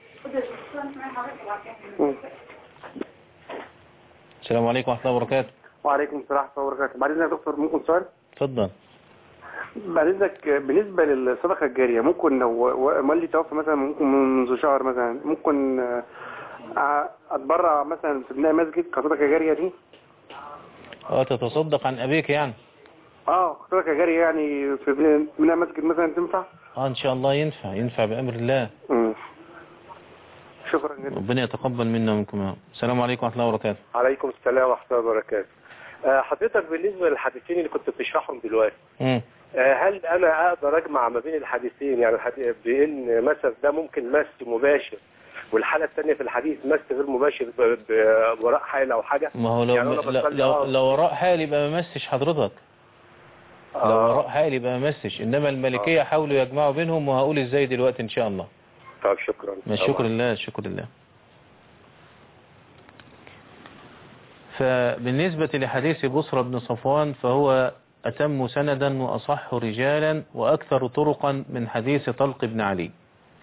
السلام عليكم ورحمة الله وبركاته. وعليكم السلام ورحمة الله وبركاته. بعد إذنك يا دكتور ممكن سؤال؟ اتفضل. بعد إذنك بالنسبة للصدقة الجارية، ممكن لو والدي توفى مثلا ممكن منذ شهر مثلا، ممكن أتبرع مثلا في بناء مسجد كصدقة جارية دي؟ اه تتصدق عن أبيك يعني؟ اه صدقة جارية يعني في بناء مسجد مثلا تنفع؟ اه ان شاء الله ينفع ينفع بأمر الله. امم شكرا جدا. ربنا يتقبل منا ومنكم. السلام عليكم ورحمة الله وبركاته. عليكم السلام ورحمة الله وبركاته. حضرتك بالنسبة للحديثين اللي كنت بتشرحهم دلوقتي، امم هل انا اقدر اجمع ما بين الحديثين، يعني بان مثلا ده ممكن مس مباشر والحالة الثانية في الحديث مس غير مباشر بوراء حائل او حاجة؟ ما هو لو يعني لو, لو, لو وراء حائل يبقى ما مسش حضرتك. آه. لو وراء حائل يبقى ما مسش، انما الملكية آه. حاولوا يجمعوا بينهم، وهقول ازاي دلوقتي ان شاء الله. طيب شكرا. شكر لله شكر لله. فبالنسبة لحديث بصرة بن صفوان فهو أتم سندا وأصح رجالا وأكثر طرقا من حديث طلق بن علي.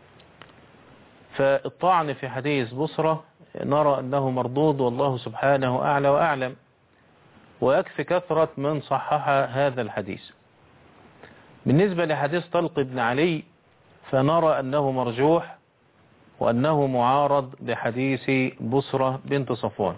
فالطعن في حديث بصرة نرى أنه مردود، والله سبحانه أعلى وأعلم، ويكفي كثرة من صحح هذا الحديث. بالنسبة لحديث طلق بن علي فنرى أنه مرجوح، وأنه معارض بحديث بصرة بنت صفوان.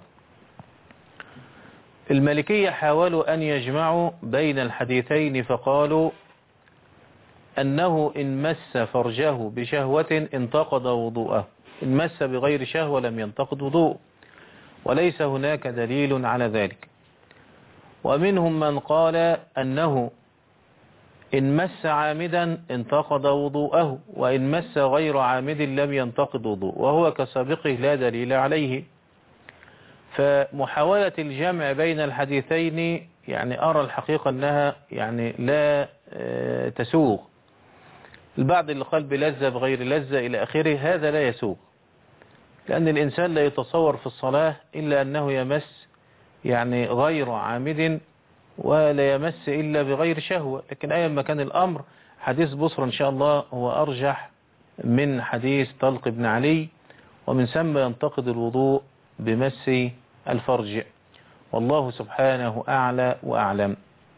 المالكية حاولوا أن يجمعوا بين الحديثين فقالوا أنه إن مس فرجه بشهوة انتقض وضوءه، إن مس بغير شهوة لم ينتقض وضوءه، وليس هناك دليل على ذلك. ومنهم من قال أنه إن مس عامدا انتقض وضوءه، وإن مس غير عامد لم ينتقض وضوءه، وهو كسابقه لا دليل عليه. فمحاولة الجمع بين الحديثين يعني أرى الحقيقة أنها يعني لا تسوغ. البعض اللي قال بلذة بغير لذة إلى آخره، هذا لا يسوغ، لأن الإنسان لا يتصور في الصلاة إلا أنه يمس يعني غير عامد، ولا يمس إلا بغير شهوة. لكن أيا ما كان الأمر، حديث بصرى إن شاء الله هو أرجح من حديث طلق بن علي، ومن ثم ينتقد الوضوء بمس الفرج، والله سبحانه أعلى وأعلم.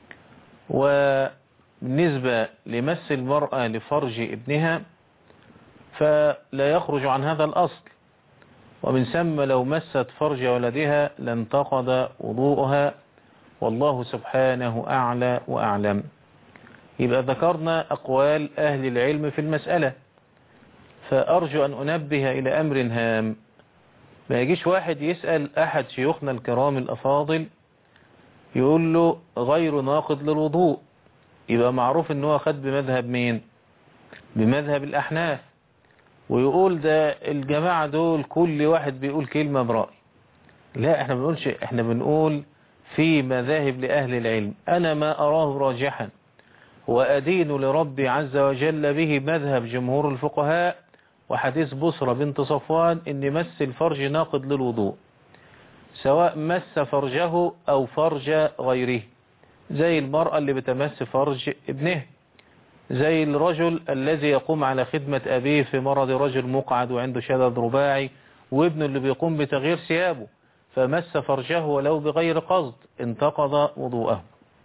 وبالنسبة لمس المرأة لفرج ابنها فلا يخرج عن هذا الأصل، ومن ثم لو مست فرج ولدها لانتقض وضوءها، والله سبحانه أعلى وأعلم. يبقى ذكرنا أقوال أهل العلم في المسألة، فأرجو أن أنبه إلى أمر هام. ما يجيش واحد يسأل أحد شيوخنا الكرام الأفاضل يقول له غير ناقض للوضوء، يبقى معروف أنه خد بمذهب مين؟ بمذهب الأحناف، ويقول ده الجماعة دول كل واحد بيقول كلمة برأي. لا، احنا بنقولش، احنا بنقول في مذاهب لأهل العلم أنا ما أراه راجحا وأدين لربي عز وجل به مذهب جمهور الفقهاء وحديث بصرى بنت صفوان إن مس الفرج ناقض للوضوء، سواء مس فرجه أو فرج غيره، زي المرأة اللي بتمس فرج ابنه، زي الرجل الذي يقوم على خدمة أبيه في مرض رجل مقعد وعنده شلل رباعي، وابنه اللي بيقوم بتغيير ثيابه فمس فرجه ولو بغير قصد انتقض وضوءه.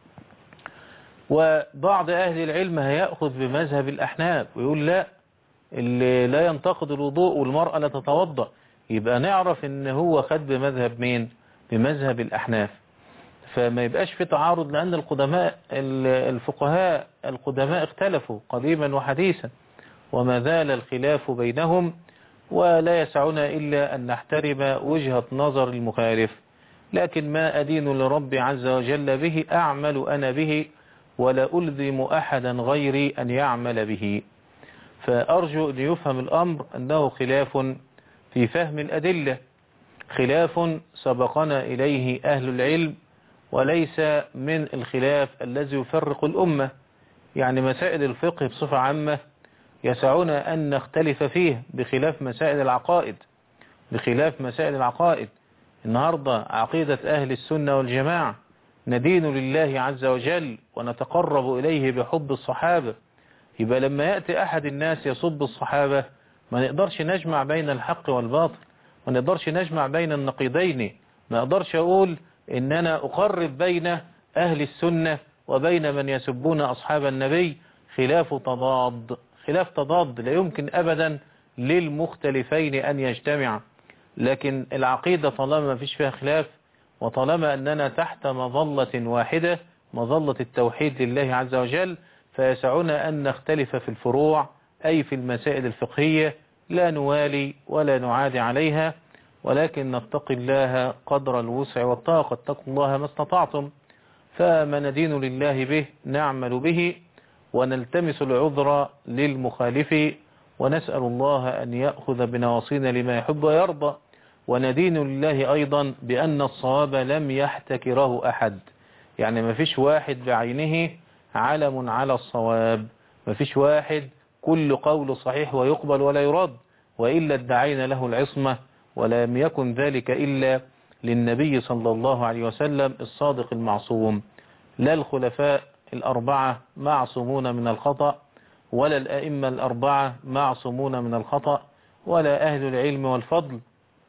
وبعض أهل العلم هيأخذ بمذهب الأحناف ويقول لا، اللي لا ينتقض الوضوء والمرأة لا تتوضأ، يبقى نعرف ان هو خد بمذهب مين؟ بمذهب الأحناف. فما يبقاش في تعارض، لأن القدماء الفقهاء القدماء اختلفوا قديما وحديثا، وما زال الخلاف بينهم، ولا يسعنا إلا أن نحترم وجهة نظر المخالف. لكن ما أدين لربي عز وجل به أعمل أنا به، ولا ألزم أحدا غيري أن يعمل به. فأرجو أن يفهم الأمر أنه خلاف في فهم الأدلة، خلاف سبقنا إليه أهل العلم، وليس من الخلاف الذي يفرق الأمة. يعني مسائل الفقه بصفة عامة يسعنا أن نختلف فيه، بخلاف مسائل العقائد بخلاف مسائل العقائد النهاردة عقيدة أهل السنة والجماعة ندين لله عز وجل ونتقرب إليه بحب الصحابة. يبقى لما يأتي أحد الناس يصب الصحابة ما نقدرش نجمع بين الحق والباطل، ما نقدرش نجمع بين النقيضين. ما أقدرش أقول إن أنا أقرب بين أهل السنة وبين من يسبون أصحاب النبي، خلاف تضاد خلاف تضاد لا يمكن أبدا للمختلفين أن يجتمع. لكن العقيدة طالما ما فيش فيها خلاف، وطالما أننا تحت مظلة واحدة، مظلة التوحيد لله عز وجل، فيسعنا أن نختلف في الفروع، أي في المسائل الفقهية، لا نوالي ولا نعادي عليها، ولكن نتقي الله قدر الوسع والطاقة. اتقوا الله ما استطعتم، فما ندين لله به نعمل به، ونلتمس العذر للمخالف، ونسأل الله أن يأخذ بنواصينا لما يحب ويرضى. وندين لله أيضا بأن الصواب لم يحتكره أحد، يعني ما فيش واحد بعينه علم على الصواب، ما فيش واحد كل قول صحيح ويقبل ولا يرد، وإلا ادعينا له العصمة، ولم يكن ذلك إلا للنبي صلى الله عليه وسلم الصادق المعصوم. لا الخلفاء الأربعة معصومون من الخطأ، ولا الأئمة الأربعة معصومون من الخطأ، ولا أهل العلم والفضل،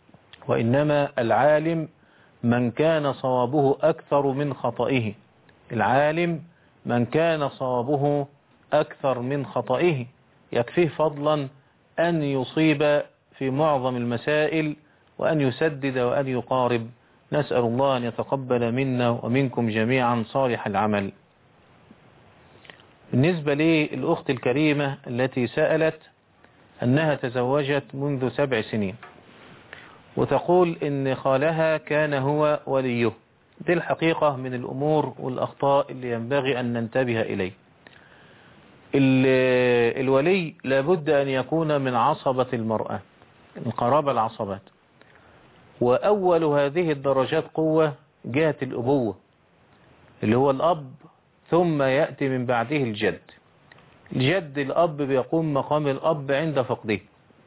وإنما العالم من كان صوابه أكثر من خطئه. العالم من كان صوابه أكثر من خطئه، يكفيه فضلا أن يصيب في معظم المسائل، وأن يسدد وأن يقارب. نسأل الله أن يتقبل منا ومنكم جميعا صالح العمل. بالنسبة للأخت الكريمة التي سألت أنها تزوجت منذ سبع سنين وتقول إن خالها كان هو وليه، دي الحقيقة من الأمور والأخطاء اللي ينبغي أن ننتبه إليه. الولي لابد أن يكون من عصبة المرأة، القرابة العصبات، وأول هذه الدرجات قوة جهة الأبوة اللي هو الأب، ثم يأتي من بعده الجد. الجد الأب بيقوم مقام الأب عند فقده.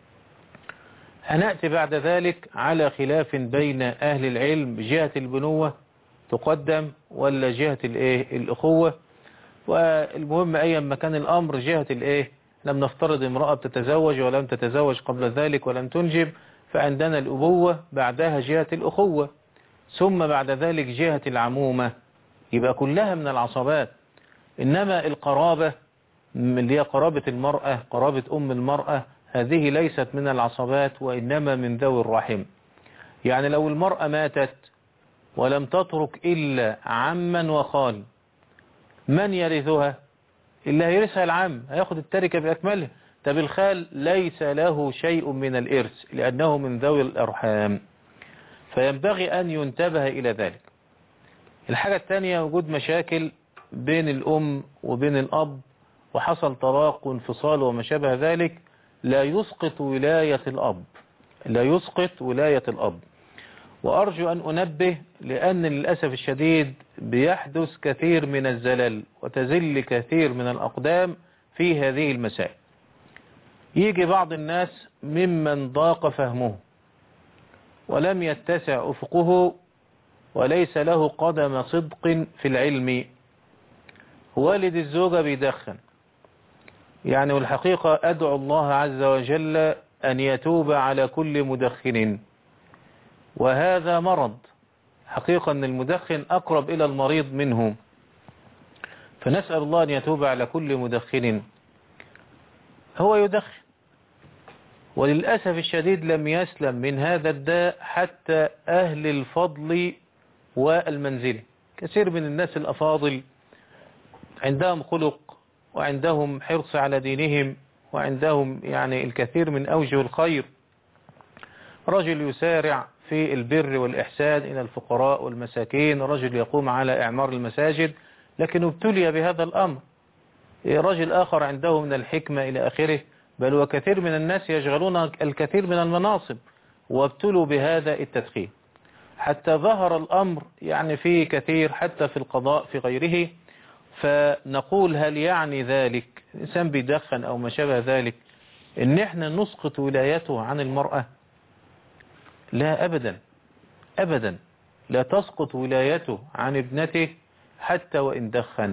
هنأتي بعد ذلك على خلاف بين أهل العلم، جهة البنوة تقدم ولا جهة الإيه الأخوة. والمهم أي مكان الأمر جهة الإيه، لم نفترض امرأة تتزوج ولم تتزوج قبل ذلك ولم تنجب، فعندنا الأبوة بعدها جهة الأخوة، ثم بعد ذلك جهة العمومة، يبقى كلها من العصبات. إنما القرابة اللي هي قرابة المرأة، قرابة أم المرأة، هذه ليست من العصبات وإنما من ذوي الرحم. يعني لو المرأة ماتت ولم تترك إلا عما وخال، من يرثها؟ إلا هيرثها العم، هياخد التركة بأكملها. طب الخال ليس له شيء من الإرث لأنه من ذوي الأرحام، فينبغي أن ينتبه إلى ذلك. الحاجة الثانية وجود مشاكل بين الأم وبين الأب وحصل طلاق وانفصال وما شابه ذلك، لا يسقط ولاية الأب، لا يسقط ولاية الأب. وأرجو أن أنبه لأن للأسف الشديد بيحدث كثير من الزلل وتزل كثير من الأقدام في هذه المسائل. يجي بعض الناس ممن ضاق فهمه ولم يتسع أفقه وليس له قدم صدق في العلم، والد الزوجة بيدخن، يعني والحقيقة أدعو الله عز وجل أن يتوب على كل مدخن، وهذا مرض حقيقة أن المدخن أقرب إلى المريض منه، فنسأل الله أن يتوب على كل مدخن. هو يدخن وللأسف الشديد لم يسلم من هذا الداء حتى أهل الفضل والمنزل. كثير من الناس الأفاضل عندهم خلق وعندهم حرص على دينهم وعندهم يعني الكثير من أوجه الخير، رجل يسارع في البر والإحسان إلى الفقراء والمساكين، رجل يقوم على إعمار المساجد، لكن ابتلي بهذا الأمر. رجل آخر عنده من الحكمة إلى آخره، بل وكثير من الناس يشغلون الكثير من المناصب وابتلوا بهذا التدخين، حتى ظهر الأمر يعني في كثير حتى في القضاء في غيره. فنقول هل يعني ذلك الإنسان بيدخن أو ما شابه ذلك إن احنا نسقط ولايته عن المرأة؟ لا أبدا أبدا، لا تسقط ولايته عن ابنته حتى وإن دخن،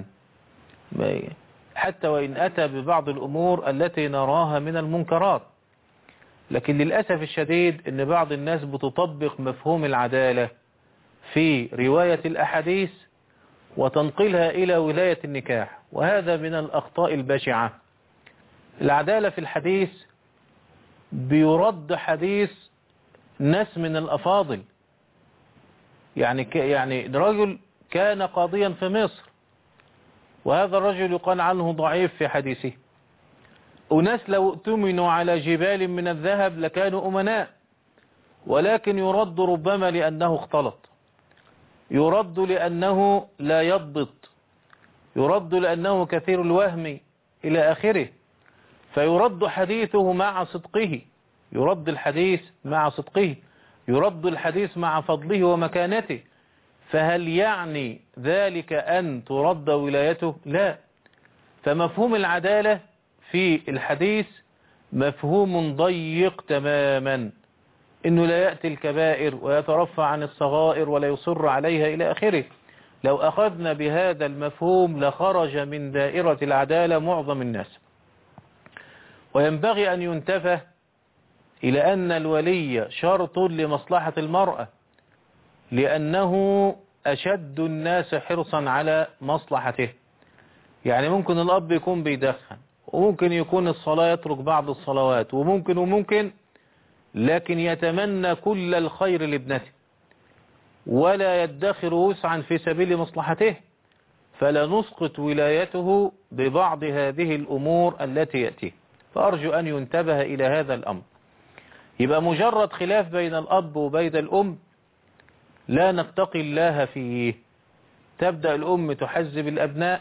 حتى وإن أتى ببعض الأمور التي نراها من المنكرات. لكن للأسف الشديد أن بعض الناس بتطبق مفهوم العدالة في رواية الأحاديث وتنقلها إلى ولاية النكاح، وهذا من الأخطاء البشعة. العدالة في الحديث بيرد حديث ناس من الأفاضل، يعني يعني رجل كان قاضيا في مصر وهذا الرجل يقال عنه ضعيف في حديثه، وناس لو اؤتمنوا على جبال من الذهب لكانوا أمناء، ولكن يرد ربما لأنه اختلط، يرد لأنه لا يضبط، يرد لأنه كثير الوهم إلى آخره، فيرد حديثه مع صدقه، يرد الحديث مع صدقه، يرد الحديث مع فضله ومكانته. فهل يعني ذلك أن ترد ولايته؟ لا. فمفهوم العدالة في الحديث مفهوم ضيق تماما، إنه لا يأتي الكبائر ويترفع عن الصغائر ولا يصر عليها إلى آخره. لو أخذنا بهذا المفهوم لخرج من دائرة العدالة معظم الناس. وينبغي أن ينتبه إلى أن الولي شرط لمصلحة المرأة، لأنه أشد الناس حرصا على مصلحته. يعني ممكن الأب يكون بيدخن، وممكن يكون الصلاة يترك بعض الصلوات، وممكن وممكن لكن يتمنى كل الخير لابنته ولا يدخر وسعا في سبيل مصلحته، فلا نسقط ولايته ببعض هذه الأمور التي يأتيه. فأرجو أن ينتبه إلى هذا الأمر. يبقى مجرد خلاف بين الأب وبين الأم لا نتقي الله فيه. تبدأ الأم تحزب الأبناء،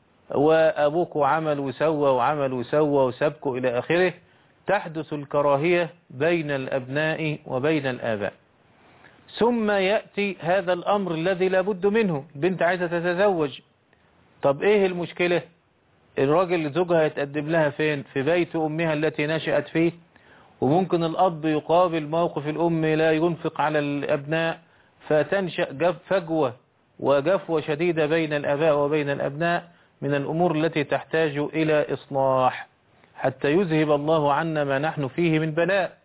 وأبوك عمل وسوى وعمل وسوى وسبكوا إلى آخره، تحدث الكراهية بين الأبناء وبين الآباء. ثم يأتي هذا الأمر الذي لابد منه، البنت عايزة تتزوج. طب إيه المشكلة؟ الراجل زوجها يتقدم لها فين؟ في بيت أمها التي نشأت فيه، وممكن الأب يقابل موقف الأم لا ينفق على الأبناء، فتنشأ فجوة وجفوة شديدة بين الآباء وبين الأبناء، من الأمور التي تحتاج إلى إصلاح حتى يذهب الله عنا ما نحن فيه من بلاء.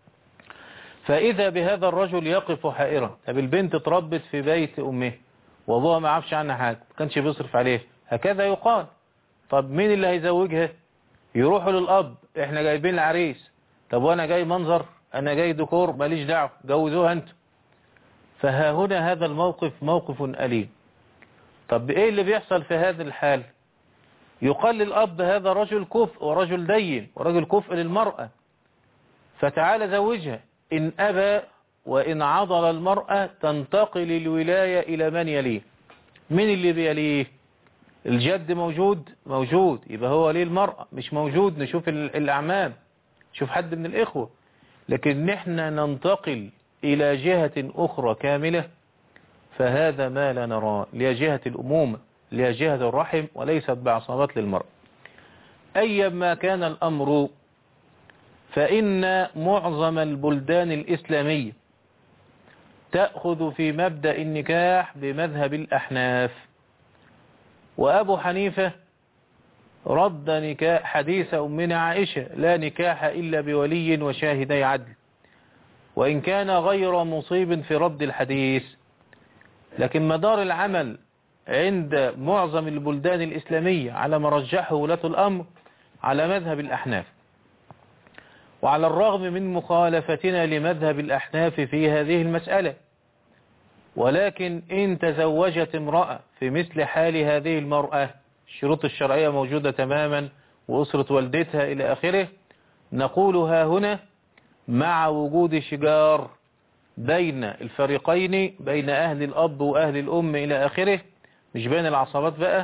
فإذا بهذا الرجل يقف حائرا. طب البنت اتربت في بيت أمه وأبوها ما عرفش عنها حاجة، ما كانش بيصرف عليه، هكذا يقال. طب مين اللي هيزوجها؟ يروحوا للأب، احنا جايبين العريس. طب وانا جاي منظر، انا جاي ديكور، ماليش دعوه، جوزوها انتوا. فها هنا هذا الموقف موقف أليم. طب ايه اللي بيحصل في هذا الحال؟ يقال للأب هذا رجل كفء ورجل دين ورجل كفء للمرأة، فتعال زوجها. إن أبى وإن عضل المرأة تنتقل الولاية إلى من يليه. من اللي بيليه؟ الجد موجود موجود، يبقى هو ليه المرأة. مش موجود نشوف الأعمام، شوف حد من الإخوة. لكن نحن ننتقل إلى جهة أخرى كاملة، فهذا ما لا نراه، لجهة الأمومة، لجهة الرحم، وليست بعصابات للمرأة. أيما كان الأمر، فإن معظم البلدان الإسلامية تأخذ في مبدأ النكاح بمذهب الأحناف. وأبو حنيفة رد نكاح حديث أمنا عائشة: لا نكاح إلا بولي وشاهدي عدل، وإن كان غير مصيب في رد الحديث. لكن مدار العمل عند معظم البلدان الإسلامية على ما رجحه ولاة الأمر على مذهب الأحناف. وعلى الرغم من مخالفتنا لمذهب الأحناف في هذه المسألة، ولكن إن تزوجت امرأة في مثل حال هذه المرأة، الشروط الشرعية موجودة تماما وأسرة والدتها إلى آخره، نقولها هنا مع وجود شجار بين الفريقين، بين أهل الأب وأهل الأم إلى آخره، مش بين العصابات بقى.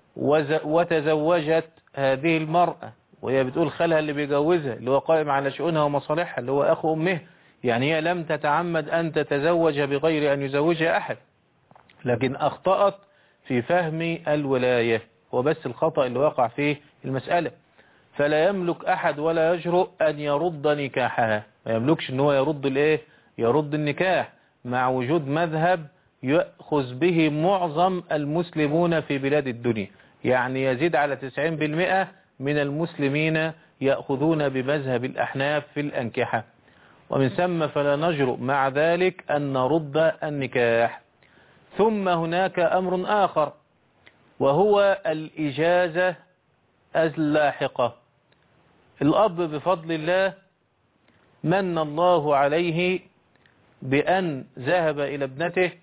وتزوجت هذه المرأة وهي بتقول خالها اللي بيجوزها اللي هو قائم على شؤونها ومصالحها اللي هو أخو أمه، يعني هي لم تتعمد أن تتزوج بغير أن يزوجها أحد، لكن أخطأت في فهم الولاية، وبس الخطأ اللي وقع فيه المسألة. فلا يملك أحد ولا يجرؤ أن يرد نكاحها، ما يملكش أن هو يرد الإيه؟ يرد النكاح، مع وجود مذهب يأخذ به معظم المسلمون في بلاد الدنيا، يعني يزيد على تسعين بالمئة من المسلمين يأخذون بمذهب الأحناف في الأنكحة. ومن ثم فلا نجرؤ مع ذلك أن نرد النكاح. ثم هناك أمر آخر، وهو الإجازة اللاحقة. الأب بفضل الله من الله عليه بأن ذهب إلى ابنته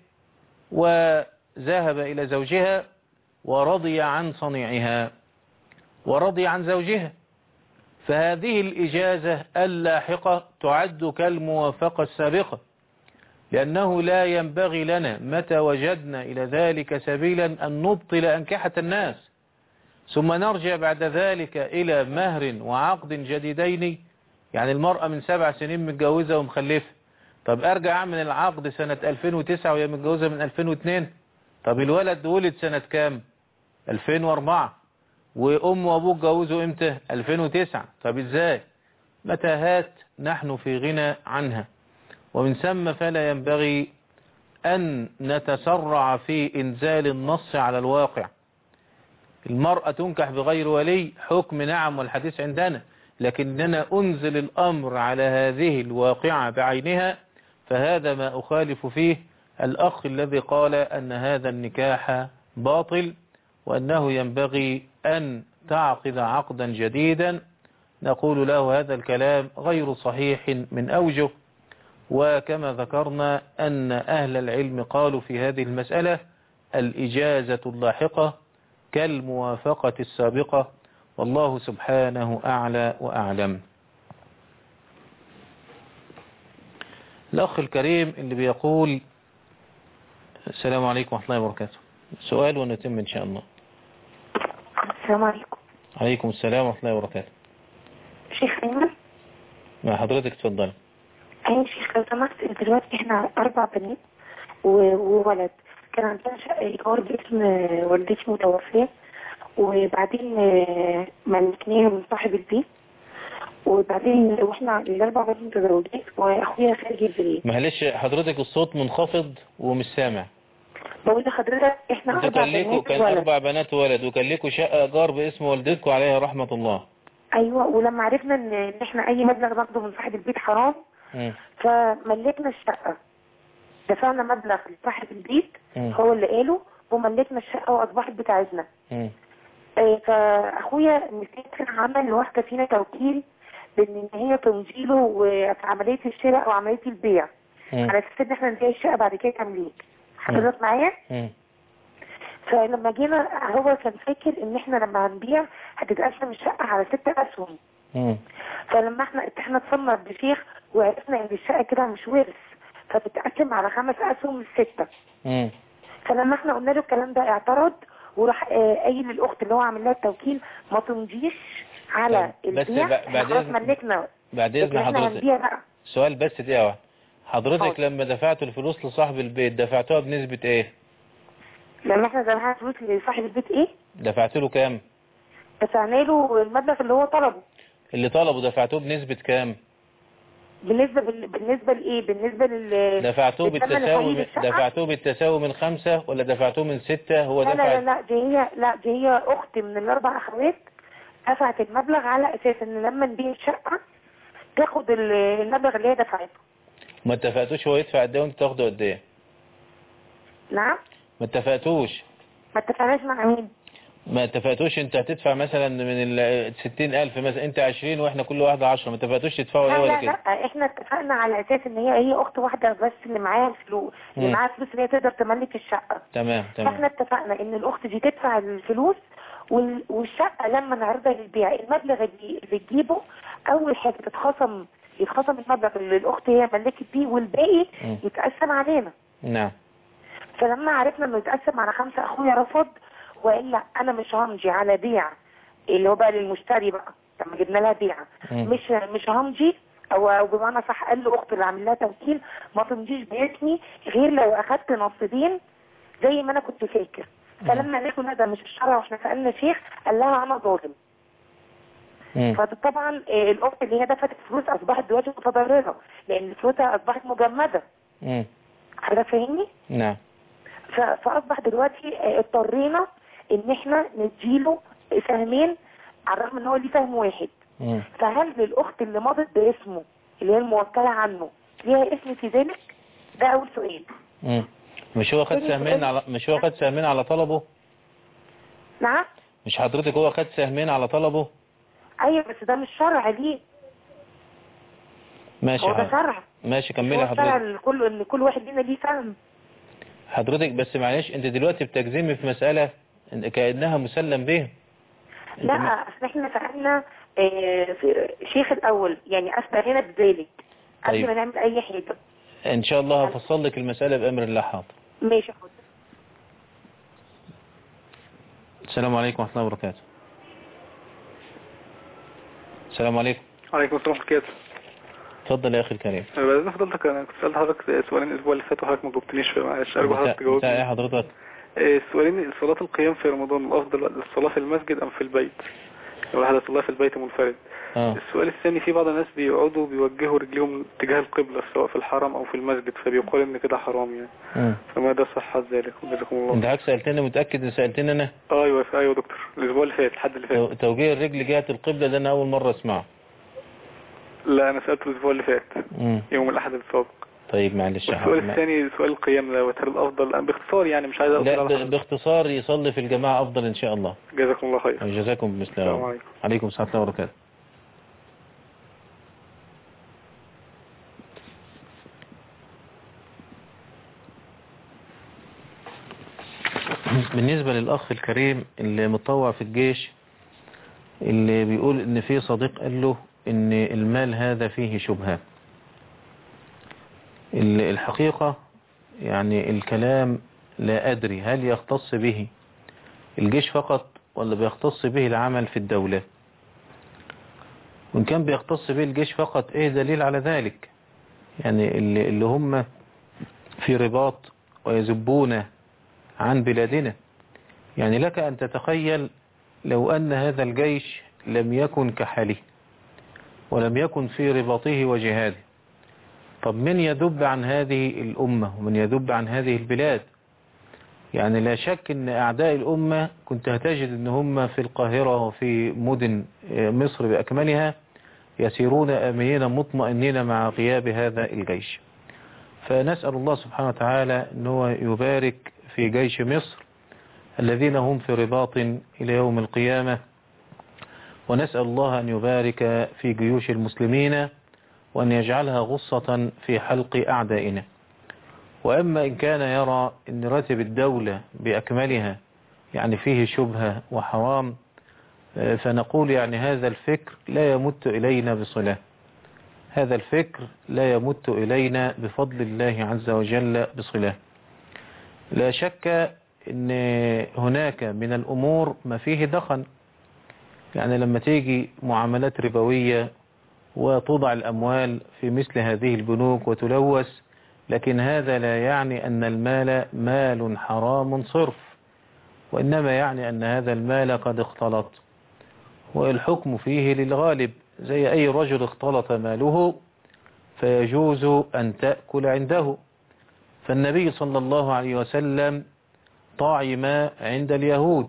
وذهب إلى زوجها ورضي عن صنيعها ورضي عن زوجها، فهذه الإجازة اللاحقة تعد كالموافقة السابقة، لأنه لا ينبغي لنا متى وجدنا إلى ذلك سبيلا أن نبطل أنكحة الناس ثم نرجع بعد ذلك إلى مهر وعقد جديدين. يعني المرأة من سبع سنين متجوزة ومخلفة، طب أرجع أعمل العقد سنة ألفين وتسعة وهي متجوزة من ألفين واثنين، طب الولد ولد سنة كام؟ ألفين وأربعة، وأم وأبوه اتجوزوا إمتى؟ ألفين وتسعة. طب إزاي؟ متاهات نحن في غنى عنها. ومن ثم فلا ينبغي أن نتسرع في إنزال النص على الواقع. المرأة تنكح بغير ولي، حكم نعم والحديث عندنا، لكننا أنزل الأمر على هذه الواقعة بعينها، فهذا ما أخالف فيه الأخ الذي قال أن هذا النكاح باطل وأنه ينبغي أن تعقد عقدا جديدا. نقول له هذا الكلام غير صحيح من أوجه، وكما ذكرنا أن أهل العلم قالوا في هذه المسألة الإجازة اللاحقة كالموافقة السابقة، والله سبحانه أعلى وأعلم. الأخ الكريم اللي بيقول السلام عليكم ورحمة الله وبركاته، سؤال ونتم إن شاء الله. السلام عليكم. عليكم السلام ورحمة الله وبركاته. شيخ أيمن مع حضرتك اتفضل. أي شيخ لو سمحت، دلوقتي احنا أربع بنات وولد، كان عندنا شقة إيجار باسم والدتي متوفية، وبعدين ملكناها من صاحب البيت، وبعدين واحنا الأربع بنات متزوجين وأخويا خارج البيت. معلش حضرتك الصوت منخفض ومش سامع. بقول لحضرتك احنا أربع بنات كان وولد. أربع بنات وولد وكان لكم شقة إيجار باسم والدتكم عليها رحمة الله. أيوة، ولما عرفنا إن إن احنا أي مبلغ ناخده من صاحب البيت حرام، م. فملكنا الشقة، دفعنا مبلغ لصاحب البيت م. هو اللي قاله، وملكنا الشقة وأصبحت بتاعتنا. م. فأخويا مسكن عمل لواحدة فينا توكيل بإن هي تنزيله وفي عملية الشراء أو عملية البيع، م. على أساس إن احنا نبيع الشقة بعد كده تمليك. حضرتك معايا؟ م. فلما جينا هو كان فاكر إن احنا لما هنبيع هتتقسم الشقة على ست أسهم. م. فلما احنا احنا اتصلنا بشيخ وعرفنا إن الشقة كده مش ورث، فبتتقسم على خمس أسهم من ستة. م. فلما احنا قلنا له الكلام ده اعترض، وراح قايل للاخت اللي هو عامل لها التوكيل ما تمضيش على البيع، بعد خلاص إذن ملكنا. بعد إذن حضرتك سؤال بس دقيقة واحدة. حضرتك حاضر. لما دفعتوا الفلوس لصاحب البيت دفعتوها بنسبة ايه؟ لما احنا دفعنا فلوس لصاحب البيت ايه؟ دفعت له كام؟ دفعنا له المبلغ اللي هو طلبه. اللي طلبه دفعتوه بنسبة كام؟ بالنسبة بال... بالنسبة لإيه؟ بالنسبة لل دفعتوه بالتساوي دفعتوه بالتساوي من خمسة ولا دفعتوه من ستة؟ هو لا دفع لا لا لا دي هي لا دي هي أخت من الأربع أخوات دفعت المبلغ على أساس إن لما نبيع الشقة تاخد المبلغ اللي هي دفعته. ما اتفقتوش هو يدفع قد ايه وانت تاخده قد ايه؟ نعم؟ ما اتفقتوش. ما اتفقناش مع مين؟ ما اتفقتوش انت هتدفع مثلا من ال ستين ألف مثلا انت عشرين واحنا كل واحدة عشرة، ما اتفقتوش تدفعوا ايه ولا كده؟ لا لا احنا اتفقنا على اساس ان هي هي اخت واحدة بس اللي معاها الفلوس، اللي معاها فلوس اللي هي تقدر تملك الشقة. تمام تمام. فاحنا اتفقنا ان الاخت دي تدفع الفلوس وال... والشقة لما نعرضها للبيع المبلغ اللي اللي تجيبه اول حاجة تتخصم، يتخصم المبلغ اللي الاخت هي ملكت بيه والباقي م. يتقسم علينا. نعم. فلما عرفنا انه يتقسم على خمسة اخويا رفض وقال لا انا مش همضي على بيع اللي هو بقى للمشتري بقى لما جبنا لها بيع مش مش همضي او او بمعنى صح قال له اخت اللي عامل لها توكيل ما تمضيش باسمي غير لو اخدت نصيبين زي ما انا كنت فاكر. فلما قالت له ده مش الشرع واحنا سالنا شيخ قال لها انا ظالم. فطبعا الاخت اللي هي دفعت الفلوس اصبحت دلوقتي متضرره لان فلوسها اصبحت مجمده. امم حضرتك فاهمني؟ نعم. فاصبح دلوقتي اضطرينا ان احنا نديله سهمين على الرغم ان هو ليه سهم واحد. مم. فهل للاخت اللي مضت باسمه اللي هي الموكله عنه ليها اسم في ذلك؟ ده اول سؤال. امم مش هو خد سهمين على مش هو خد سهمين على طلبه؟ نعم. مش حضرتك هو خد سهمين على طلبه؟ ايوه بس ده مش شرع ليه. ماشي هو ده شرع. ماشي كملي حضرتك. شرع لكل ان كل واحد لينا ليه سهم. حضرتك بس معلش انت دلوقتي بتجزمي في مسألة كأنها مسلم به. لا اصل احنا سألنا اه في شيخ الاول يعني افتى بذلك قبل طيب. ما نعمل اي حاجة. ان شاء الله هفصل لك المسألة بأمر الله. حاضر. ماشي حاضر. السلام عليكم ورحمة الله وبركاته. السلام عليكم. وعليكم السلام ورحمة الله. اتفضل يا اخي الكريم. بعد فضلتك انا كنت سألت حضرتك سؤالين الاسبوع اللي فات وحضرتك ما جاوبتنيش معلش ارجو حضرتك تجاوبني. بتاع ايه حضرتك؟ السؤالين صلاة القيام في رمضان الافضل الصلاة في المسجد ام في البيت؟ لو واحد صلى في البيت منفرد. آه. السؤال الثاني في بعض الناس بيقعدوا بيوجهوا رجليهم اتجاه القبلة سواء في الحرم او في المسجد فبيقول ان كده حرام يعني. آه. فماذا صحة ذلك؟ وجزاكم الله. انت حضرتك سألتني متأكد ان سألتني انا؟ ايوه ايوه دكتور الاسبوع اللي فات الحد اللي فات. توجيه الرجل جهة القبلة ده انا اول مرة اسمعه. لا انا سألته الاسبوع اللي فات. مم. يوم الاحد السابق. طيب معلش. السؤال الثاني سؤال القيام دوت هل الافضل باختصار يعني مش عايز اقول لا باختصار يصلي في الجماعة افضل ان شاء الله. جزاكم الله خير. جزاكم بمثل. السلام عليكم. عليكم السلام ورحمة الله وبركاته. بالنسبة للأخ الكريم اللي متطوع في الجيش، اللي بيقول إن في صديق قال له إن المال هذا فيه شبهة. الحقيقة يعني الكلام لا أدري هل يختص به الجيش فقط ولا بيختص به العمل في الدولة. وإن كان بيختص به الجيش فقط، إيه دليل على ذلك؟ يعني اللي, اللي هم في رباط ويذبون عن بلادنا. يعني لك أن تتخيل لو أن هذا الجيش لم يكن كحاله ولم يكن في رباطه وجهاده، طب من يذب عن هذه الأمة ومن يذب عن هذه البلاد؟ يعني لا شك أن أعداء الأمة كنت هتجد أن هم في القاهرة وفي مدن مصر بأكملها يسيرون آمنين مطمئنين مع غياب هذا الجيش. فنسأل الله سبحانه وتعالى أنه يبارك في جيش مصر الذين هم في رباط إلى يوم القيامة، ونسأل الله أن يبارك في جيوش المسلمين وأن يجعلها غصة في حلق أعدائنا. وأما إن كان يرى أن راتب الدولة بأكملها يعني فيه شبهة وحرام، فنقول يعني هذا الفكر لا يمت إلينا بصلة، هذا الفكر لا يمت إلينا بفضل الله عز وجل بصلة. لا شك أن هناك من الأمور ما فيه دخن، يعني لما تيجي معاملات ربوية وتوضع الأموال في مثل هذه البنوك وتلوث، لكن هذا لا يعني أن المال مال حرام صرف، وإنما يعني أن هذا المال قد اختلط، والحكم فيه للغالب، زي أي رجل اختلط ماله فيجوز أن تأكل عنده. فالنبي صلى الله عليه وسلم طعم عند اليهود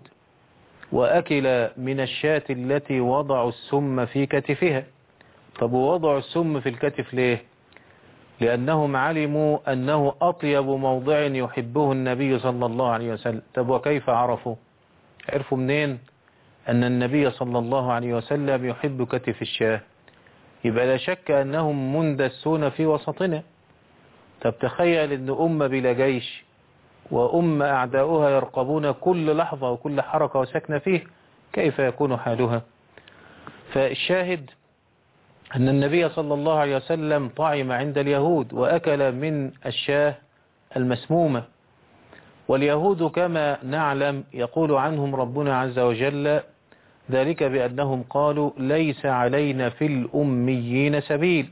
وأكل من الشاة التي وضعوا السم في كتفها. طب وضعوا السم في الكتف ليه؟ لأنهم علموا أنه أطيب موضع يحبه النبي صلى الله عليه وسلم. طب وكيف عرفوا؟ عرفوا منين أن النبي صلى الله عليه وسلم يحب كتف الشاة؟ يبقى لا شك أنهم مندسون في وسطنا. طب تخيل أن أمة بلا جيش وأمة أعداؤها يرقبون كل لحظة وكل حركة وسكنة فيه، كيف يكون حالها؟ فالشاهد أن النبي صلى الله عليه وسلم طعم عند اليهود وأكل من الشاة المسمومة. واليهود كما نعلم يقول عنهم ربنا عز وجل ذلك بأنهم قالوا ليس علينا في الأميين سبيل.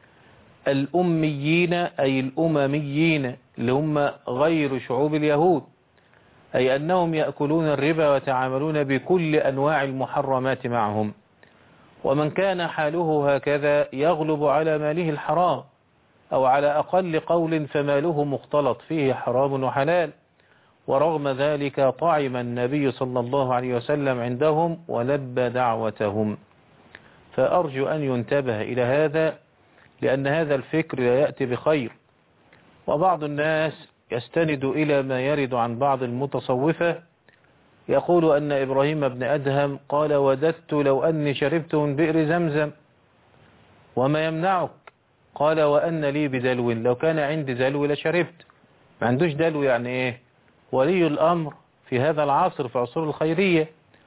الأميين أي الأمميين اللي هم غير شعوب اليهود، أي أنهم يأكلون الربا ويتعاملون بكل أنواع المحرمات معهم. ومن كان حاله هكذا يغلب على ماله الحرام، أو على أقل قول فماله مختلط فيه حرام وحلال. ورغم ذلك طعم النبي صلى الله عليه وسلم عندهم ولبى دعوتهم. فأرجو أن ينتبه إلى هذا، لأن هذا الفكر لا يأتي بخير. وبعض الناس يستند إلى ما يرد عن بعض المتصوفة، يقول أن إبراهيم بن أدهم قال وددت لو أني شربت من بئر زمزم. وما يمنعك؟ قال وأن لي بدلو، لو كان عندي دلو لشربت. ما عندوش دلو يعني إيه؟ ولي الأمر في هذا العصر في عصور الخيرية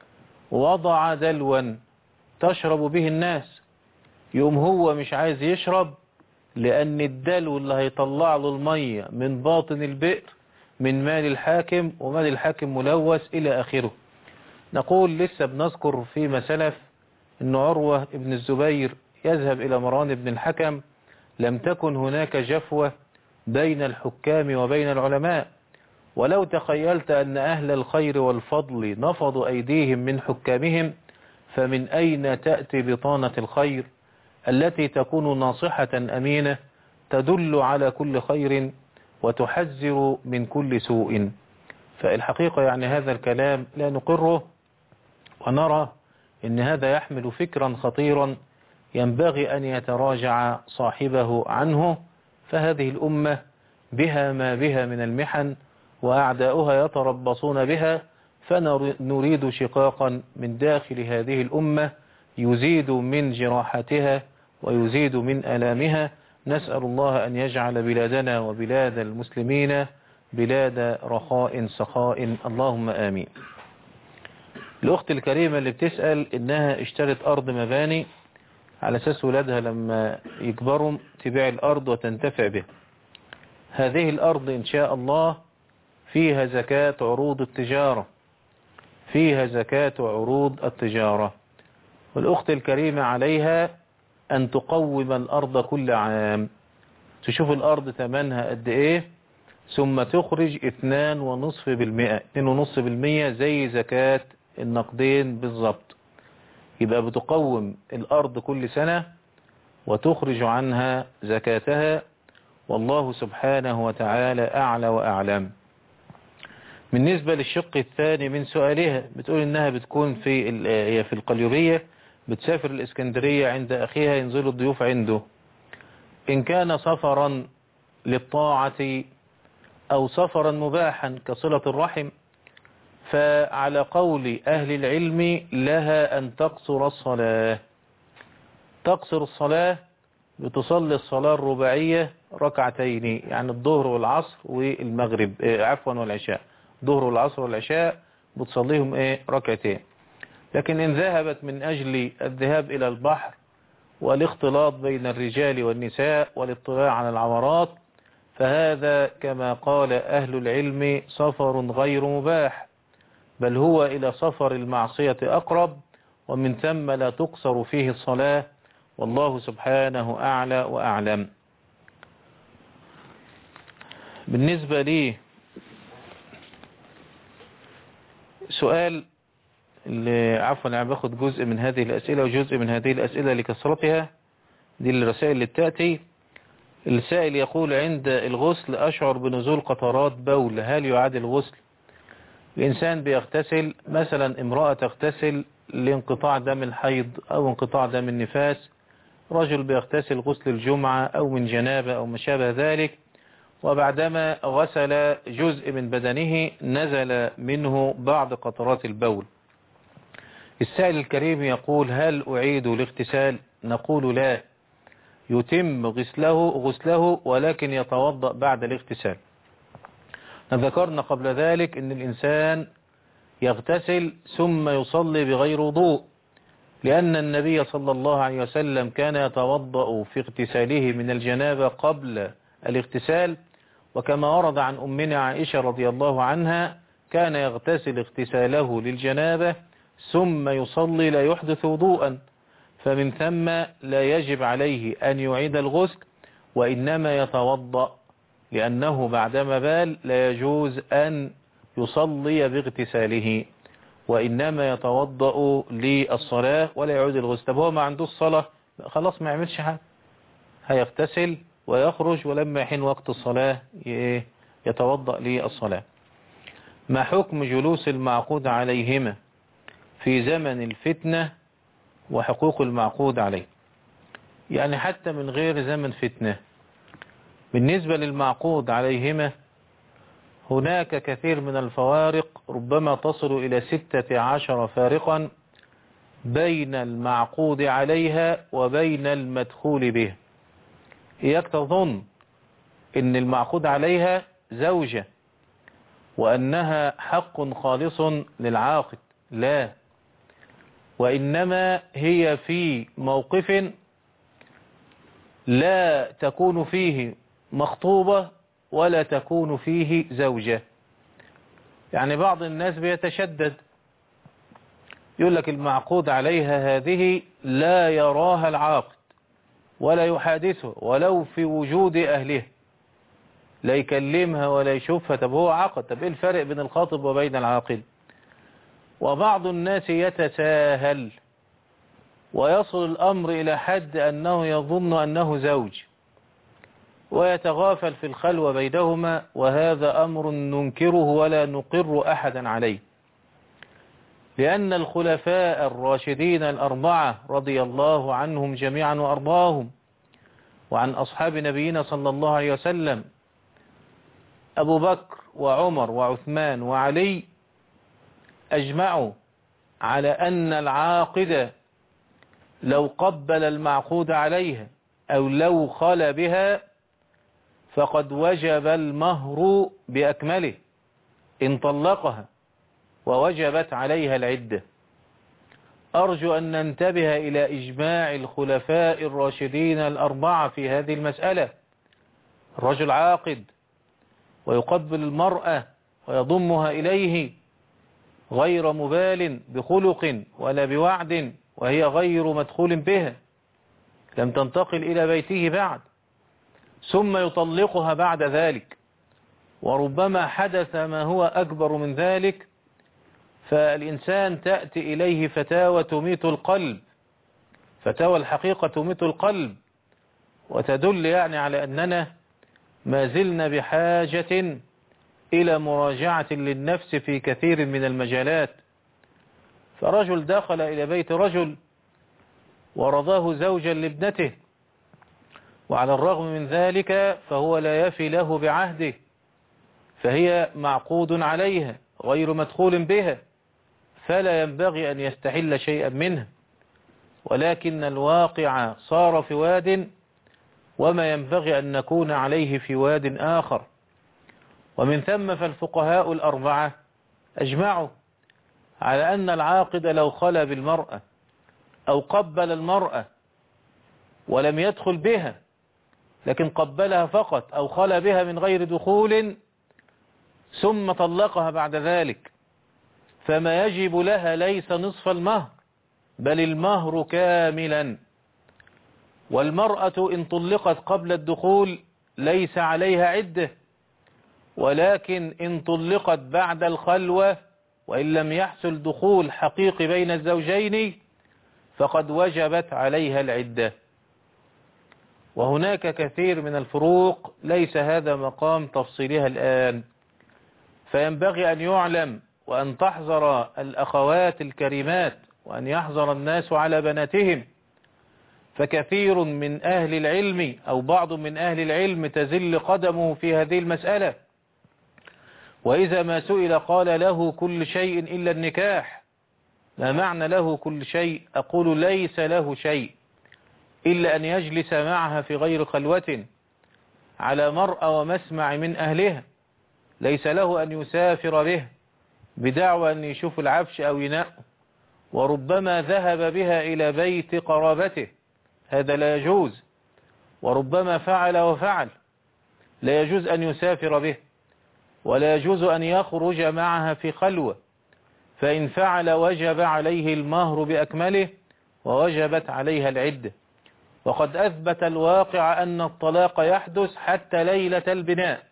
وضع دلوا تشرب به الناس، يوم هو مش عايز يشرب لأن الدلو اللي هيطلع له المية من باطن البئر من مال الحاكم، ومال الحاكم ملوث إلى آخره. نقول لسه بنذكر فيما سلف أن عروة ابن الزبير يذهب إلى مروان بن الحكم، لم تكن هناك جفوة بين الحكام وبين العلماء. ولو تخيلت أن أهل الخير والفضل نفضوا أيديهم من حكامهم، فمن أين تأتي بطانة الخير التي تكون ناصحة أمينة تدل على كل خير وتحذر من كل سوء؟ فالحقيقة يعني هذا الكلام لا نقره، ونرى أن هذا يحمل فكرا خطيرا ينبغي أن يتراجع صاحبه عنه. فهذه الأمة بها ما بها من المحن وأعداؤها يتربصون بها، فنريد شقاقا من داخل هذه الأمة يزيد من جراحتها ويزيد من ألامها. نسأل الله أن يجعل بلادنا وبلاد المسلمين بلاد رخاء سخاء اللهم آمين. الأخت الكريمة اللي بتسأل إنها اشترت أرض مباني على أساس ولادها لما يكبروا تبيع الأرض وتنتفع بها. هذه الأرض إن شاء الله فيها زكاة عروض التجارة، فيها زكاة عروض التجارة. والأخت الكريمة عليها أن تقوم الأرض كل عام، تشوف الأرض ثمنها قد إيه ثم تخرج اثنان ونصف بالمئة اثنين ونصف بالمئة زي زكاة النقدين بالضبط. يبقى بتقوم الأرض كل سنة وتخرج عنها زكاتها، والله سبحانه وتعالى أعلى وأعلم. بالنسبة للشق الثاني من سؤالها بتقول إنها بتكون في هي في القليوبية، بتسافر الإسكندرية عند أخيها ينزل الضيوف عنده. إن كان سفرا للطاعة أو سفرا مباحا كصلة الرحم فعلى قول أهل العلم لها أن تقصر الصلاة. تقصر الصلاة بتصلي الصلاة الرباعية ركعتين، يعني الظهر والعصر والمغرب إيه عفوا والعشاء، الظهر والعصر والعشاء بتصليهم ايه ركعتين. لكن إن ذهبت من أجل الذهاب إلى البحر والاختلاط بين الرجال والنساء والاطلاع على العورات فهذا كما قال أهل العلم سفر غير مباح، بل هو إلى سفر المعصية أقرب، ومن ثم لا تقصر فيه الصلاة، والله سبحانه أعلى وأعلم. بالنسبة لي سؤال اللي عفوا أنا باخد جزء من هذه الأسئلة وجزء من هذه الأسئلة لكثرتها، دي الرسائل اللي بتأتي. السائل يقول عند الغسل أشعر بنزول قطرات بول، هل يعاد الغسل؟ الإنسان بيغتسل، مثلا امرأة تغتسل لانقطاع دم الحيض أو انقطاع دم النفاس، رجل بيغتسل غسل الجمعة أو من جنابة أو ما شابه ذلك، وبعدما غسل جزء من بدنه نزل منه بعض قطرات البول. السائل الكريم يقول هل أعيد الاغتسال؟ نقول لا، يتم غسله غسله ولكن يتوضأ بعد الاغتسال. ذكرنا قبل ذلك أن الإنسان يغتسل ثم يصلي بغير وضوء، لأن النبي صلى الله عليه وسلم كان يتوضأ في اغتساله من الجنابة قبل الاغتسال، وكما ورد عن أمنا عائشة رضي الله عنها كان يغتسل اغتساله للجنابة ثم يصلي لا يحدث وضوءا، فمن ثم لا يجب عليه أن يعيد الغسل وإنما يتوضأ، لأنه بعدما بال لا يجوز أن يصلي باغتساله وإنما يتوضأ للصلاة ولا يعود الغسل. طب هو ما عنده الصلاة خلاص ما يعملش حاجة، هيغتسل ويخرج ولما يحين وقت الصلاة يتوضأ للصلاة. ما حكم جلوس المعقود عليهما في زمن الفتنة وحقوق المعقود عليه؟ يعني حتى من غير زمن فتنة، بالنسبة للمعقود عليهما هناك كثير من الفوارق، ربما تصل إلى ستة عشر فارقا بين المعقود عليها وبين المدخول به. إياك تظن إن المعقود عليها زوجة وأنها حق خالص للعاقد، لا، وإنما هي في موقف لا تكون فيه مخطوبة ولا تكون فيه زوجة. يعني بعض الناس بيتشدد يقول لك المعقود عليها هذه لا يراها العاقد ولا يحادثه ولو في وجود أهله، لا يكلمها ولا يشوفها. طب هو عقد، طب ايه الفرق بين الخاطب وبين العاقد؟ وبعض الناس يتساهل ويصل الأمر إلى حد أنه يظن أنه زوج ويتغافل في الخلوة بينهما، وهذا أمر ننكره ولا نقر أحدا عليه، لأن الخلفاء الراشدين الأربعة رضي الله عنهم جميعا وأرضاهم وعن أصحاب نبينا صلى الله عليه وسلم أبو بكر وعمر وعثمان وعلي أجمعوا على أن العاقد لو قبل المعقود عليها أو لو خلى بها فقد وجب المهر بأكمله إن طلقها ووجبت عليها العدة. أرجو أن ننتبه إلى إجماع الخلفاء الراشدين الأربعة في هذه المسألة. الرجل عاقد ويقبل المرأة ويضمها إليه غير مبال بخلق ولا بوعد، وهي غير مدخول بها، لم تنتقل إلى بيته بعد، ثم يطلقها بعد ذلك، وربما حدث ما هو أكبر من ذلك، فالإنسان تأتي إليه فتاوى تميت القلب، فتاوى الحقيقة تميت القلب، وتدل يعني على أننا ما زلنا بحاجة إلى مراجعة للنفس في كثير من المجالات. فرجل دخل إلى بيت رجل ورضاه زوجا لابنته، وعلى الرغم من ذلك فهو لا يفي له بعهده، فهي معقود عليها غير مدخول بها، فلا ينبغي أن يستحل شيئا منها، ولكن الواقع صار في واد وما ينبغي أن نكون عليه في واد آخر. ومن ثم فالفقهاء الأربعة أجمعوا على أن العاقد لو خلى بالمرأة أو قبل المرأة ولم يدخل بها لكن قبلها فقط أو خلى بها من غير دخول ثم طلقها بعد ذلك، فما يجب لها ليس نصف المهر بل المهر كاملا. والمرأة إن طلقت قبل الدخول ليس عليها عدة، ولكن إن طلقت بعد الخلوة وإن لم يحصل دخول حقيقي بين الزوجين فقد وجبت عليها العدة. وهناك كثير من الفروق ليس هذا مقام تفصيلها الآن، فينبغي أن يعلم وأن تحذر الأخوات الكريمات وأن يحذر الناس على بناتهم، فكثير من أهل العلم أو بعض من أهل العلم تزل قدمه في هذه المسألة، وإذا ما سئل قال له كل شيء إلا النكاح. ما معنى له كل شيء؟ أقول ليس له شيء إلا أن يجلس معها في غير خلوة على مرأى ومسمع من أهلها، ليس له أن يسافر به بدعوى أن يشوف العفش أو ينأ، وربما ذهب بها إلى بيت قرابته، هذا لا يجوز، وربما فعل وفعل، لا يجوز أن يسافر به، ولا يجوز أن يخرج معها في خلوة، فإن فعل وجب عليه المهر بأكمله ووجبت عليها العدة. وقد أثبت الواقع أن الطلاق يحدث حتى ليلة البناء،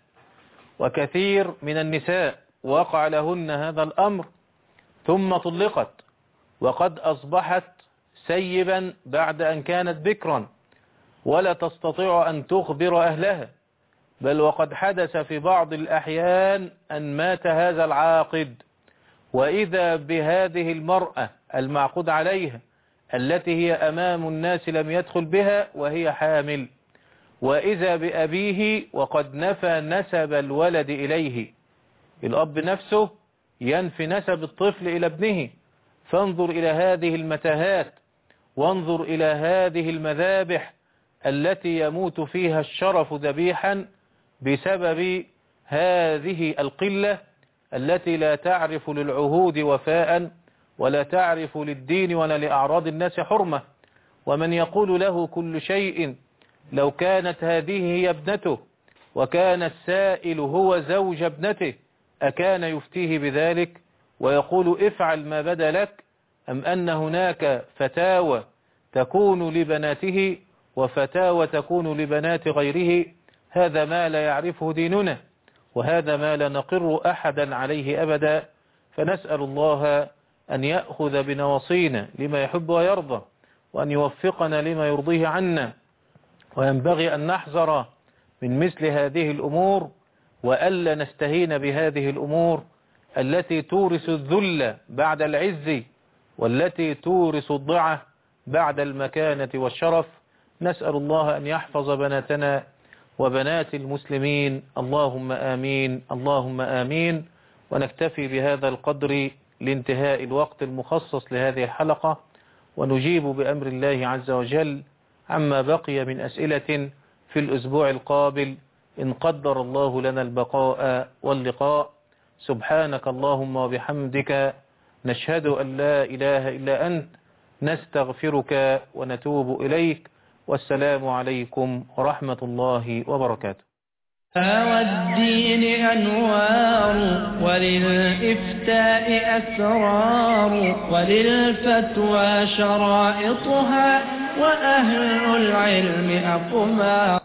وكثير من النساء وقع لهن هذا الأمر ثم طلقت وقد أصبحت سيبا بعد أن كانت بكرا ولا تستطيع أن تخبر أهلها، بل وقد حدث في بعض الأحيان أن مات هذا العاقد، وإذا بهذه المرأة المعقود عليها التي هي أمام الناس لم يدخل بها وهي حامل، وإذا بأبيه وقد نفى نسب الولد إليه، الأب نفسه ينفي نسب الطفل إلى ابنه. فانظر إلى هذه المتاهات، وانظر إلى هذه المذابح التي يموت فيها الشرف ذبيحا بسبب هذه القلة التي لا تعرف للعهود وفاء ولا تعرف للدين ولا لأعراض الناس حرمة. ومن يقول له كل شيء لو كانت هذه هي ابنته وكان السائل هو زوج ابنته أكان يفتيه بذلك ويقول افعل ما بدا لك، أم أن هناك فتاوى تكون لبناته وفتاوى تكون لبنات غيره؟ هذا ما لا يعرفه ديننا، وهذا ما لا نقر أحدا عليه أبدا. فنسأل الله أن يأخذ بنواصينا لما يحب ويرضى، وأن يوفقنا لما يرضيه عنا. وينبغي أن نحذر من مثل هذه الأمور، وألا نستهين بهذه الأمور التي تورث الذل بعد العز، والتي تورث الضعة بعد المكانة والشرف. نسأل الله أن يحفظ بناتنا وبنات المسلمين، اللهم آمين اللهم آمين. ونكتفي بهذا القدر لانتهاء الوقت المخصص لهذه الحلقة، ونجيب بأمر الله عز وجل عما بقي من أسئلة في الأسبوع القابل. إن قدر الله لنا البقاء واللقاء. سبحانك اللهم وبحمدك، نشهد أن لا إله إلا أنت، نستغفرك ونتوب إليك، والسلام عليكم ورحمة الله وبركاته. والدين أنوار وللإفتاء أسرار وللفتوى شرائطها وأهل العلم أقمار.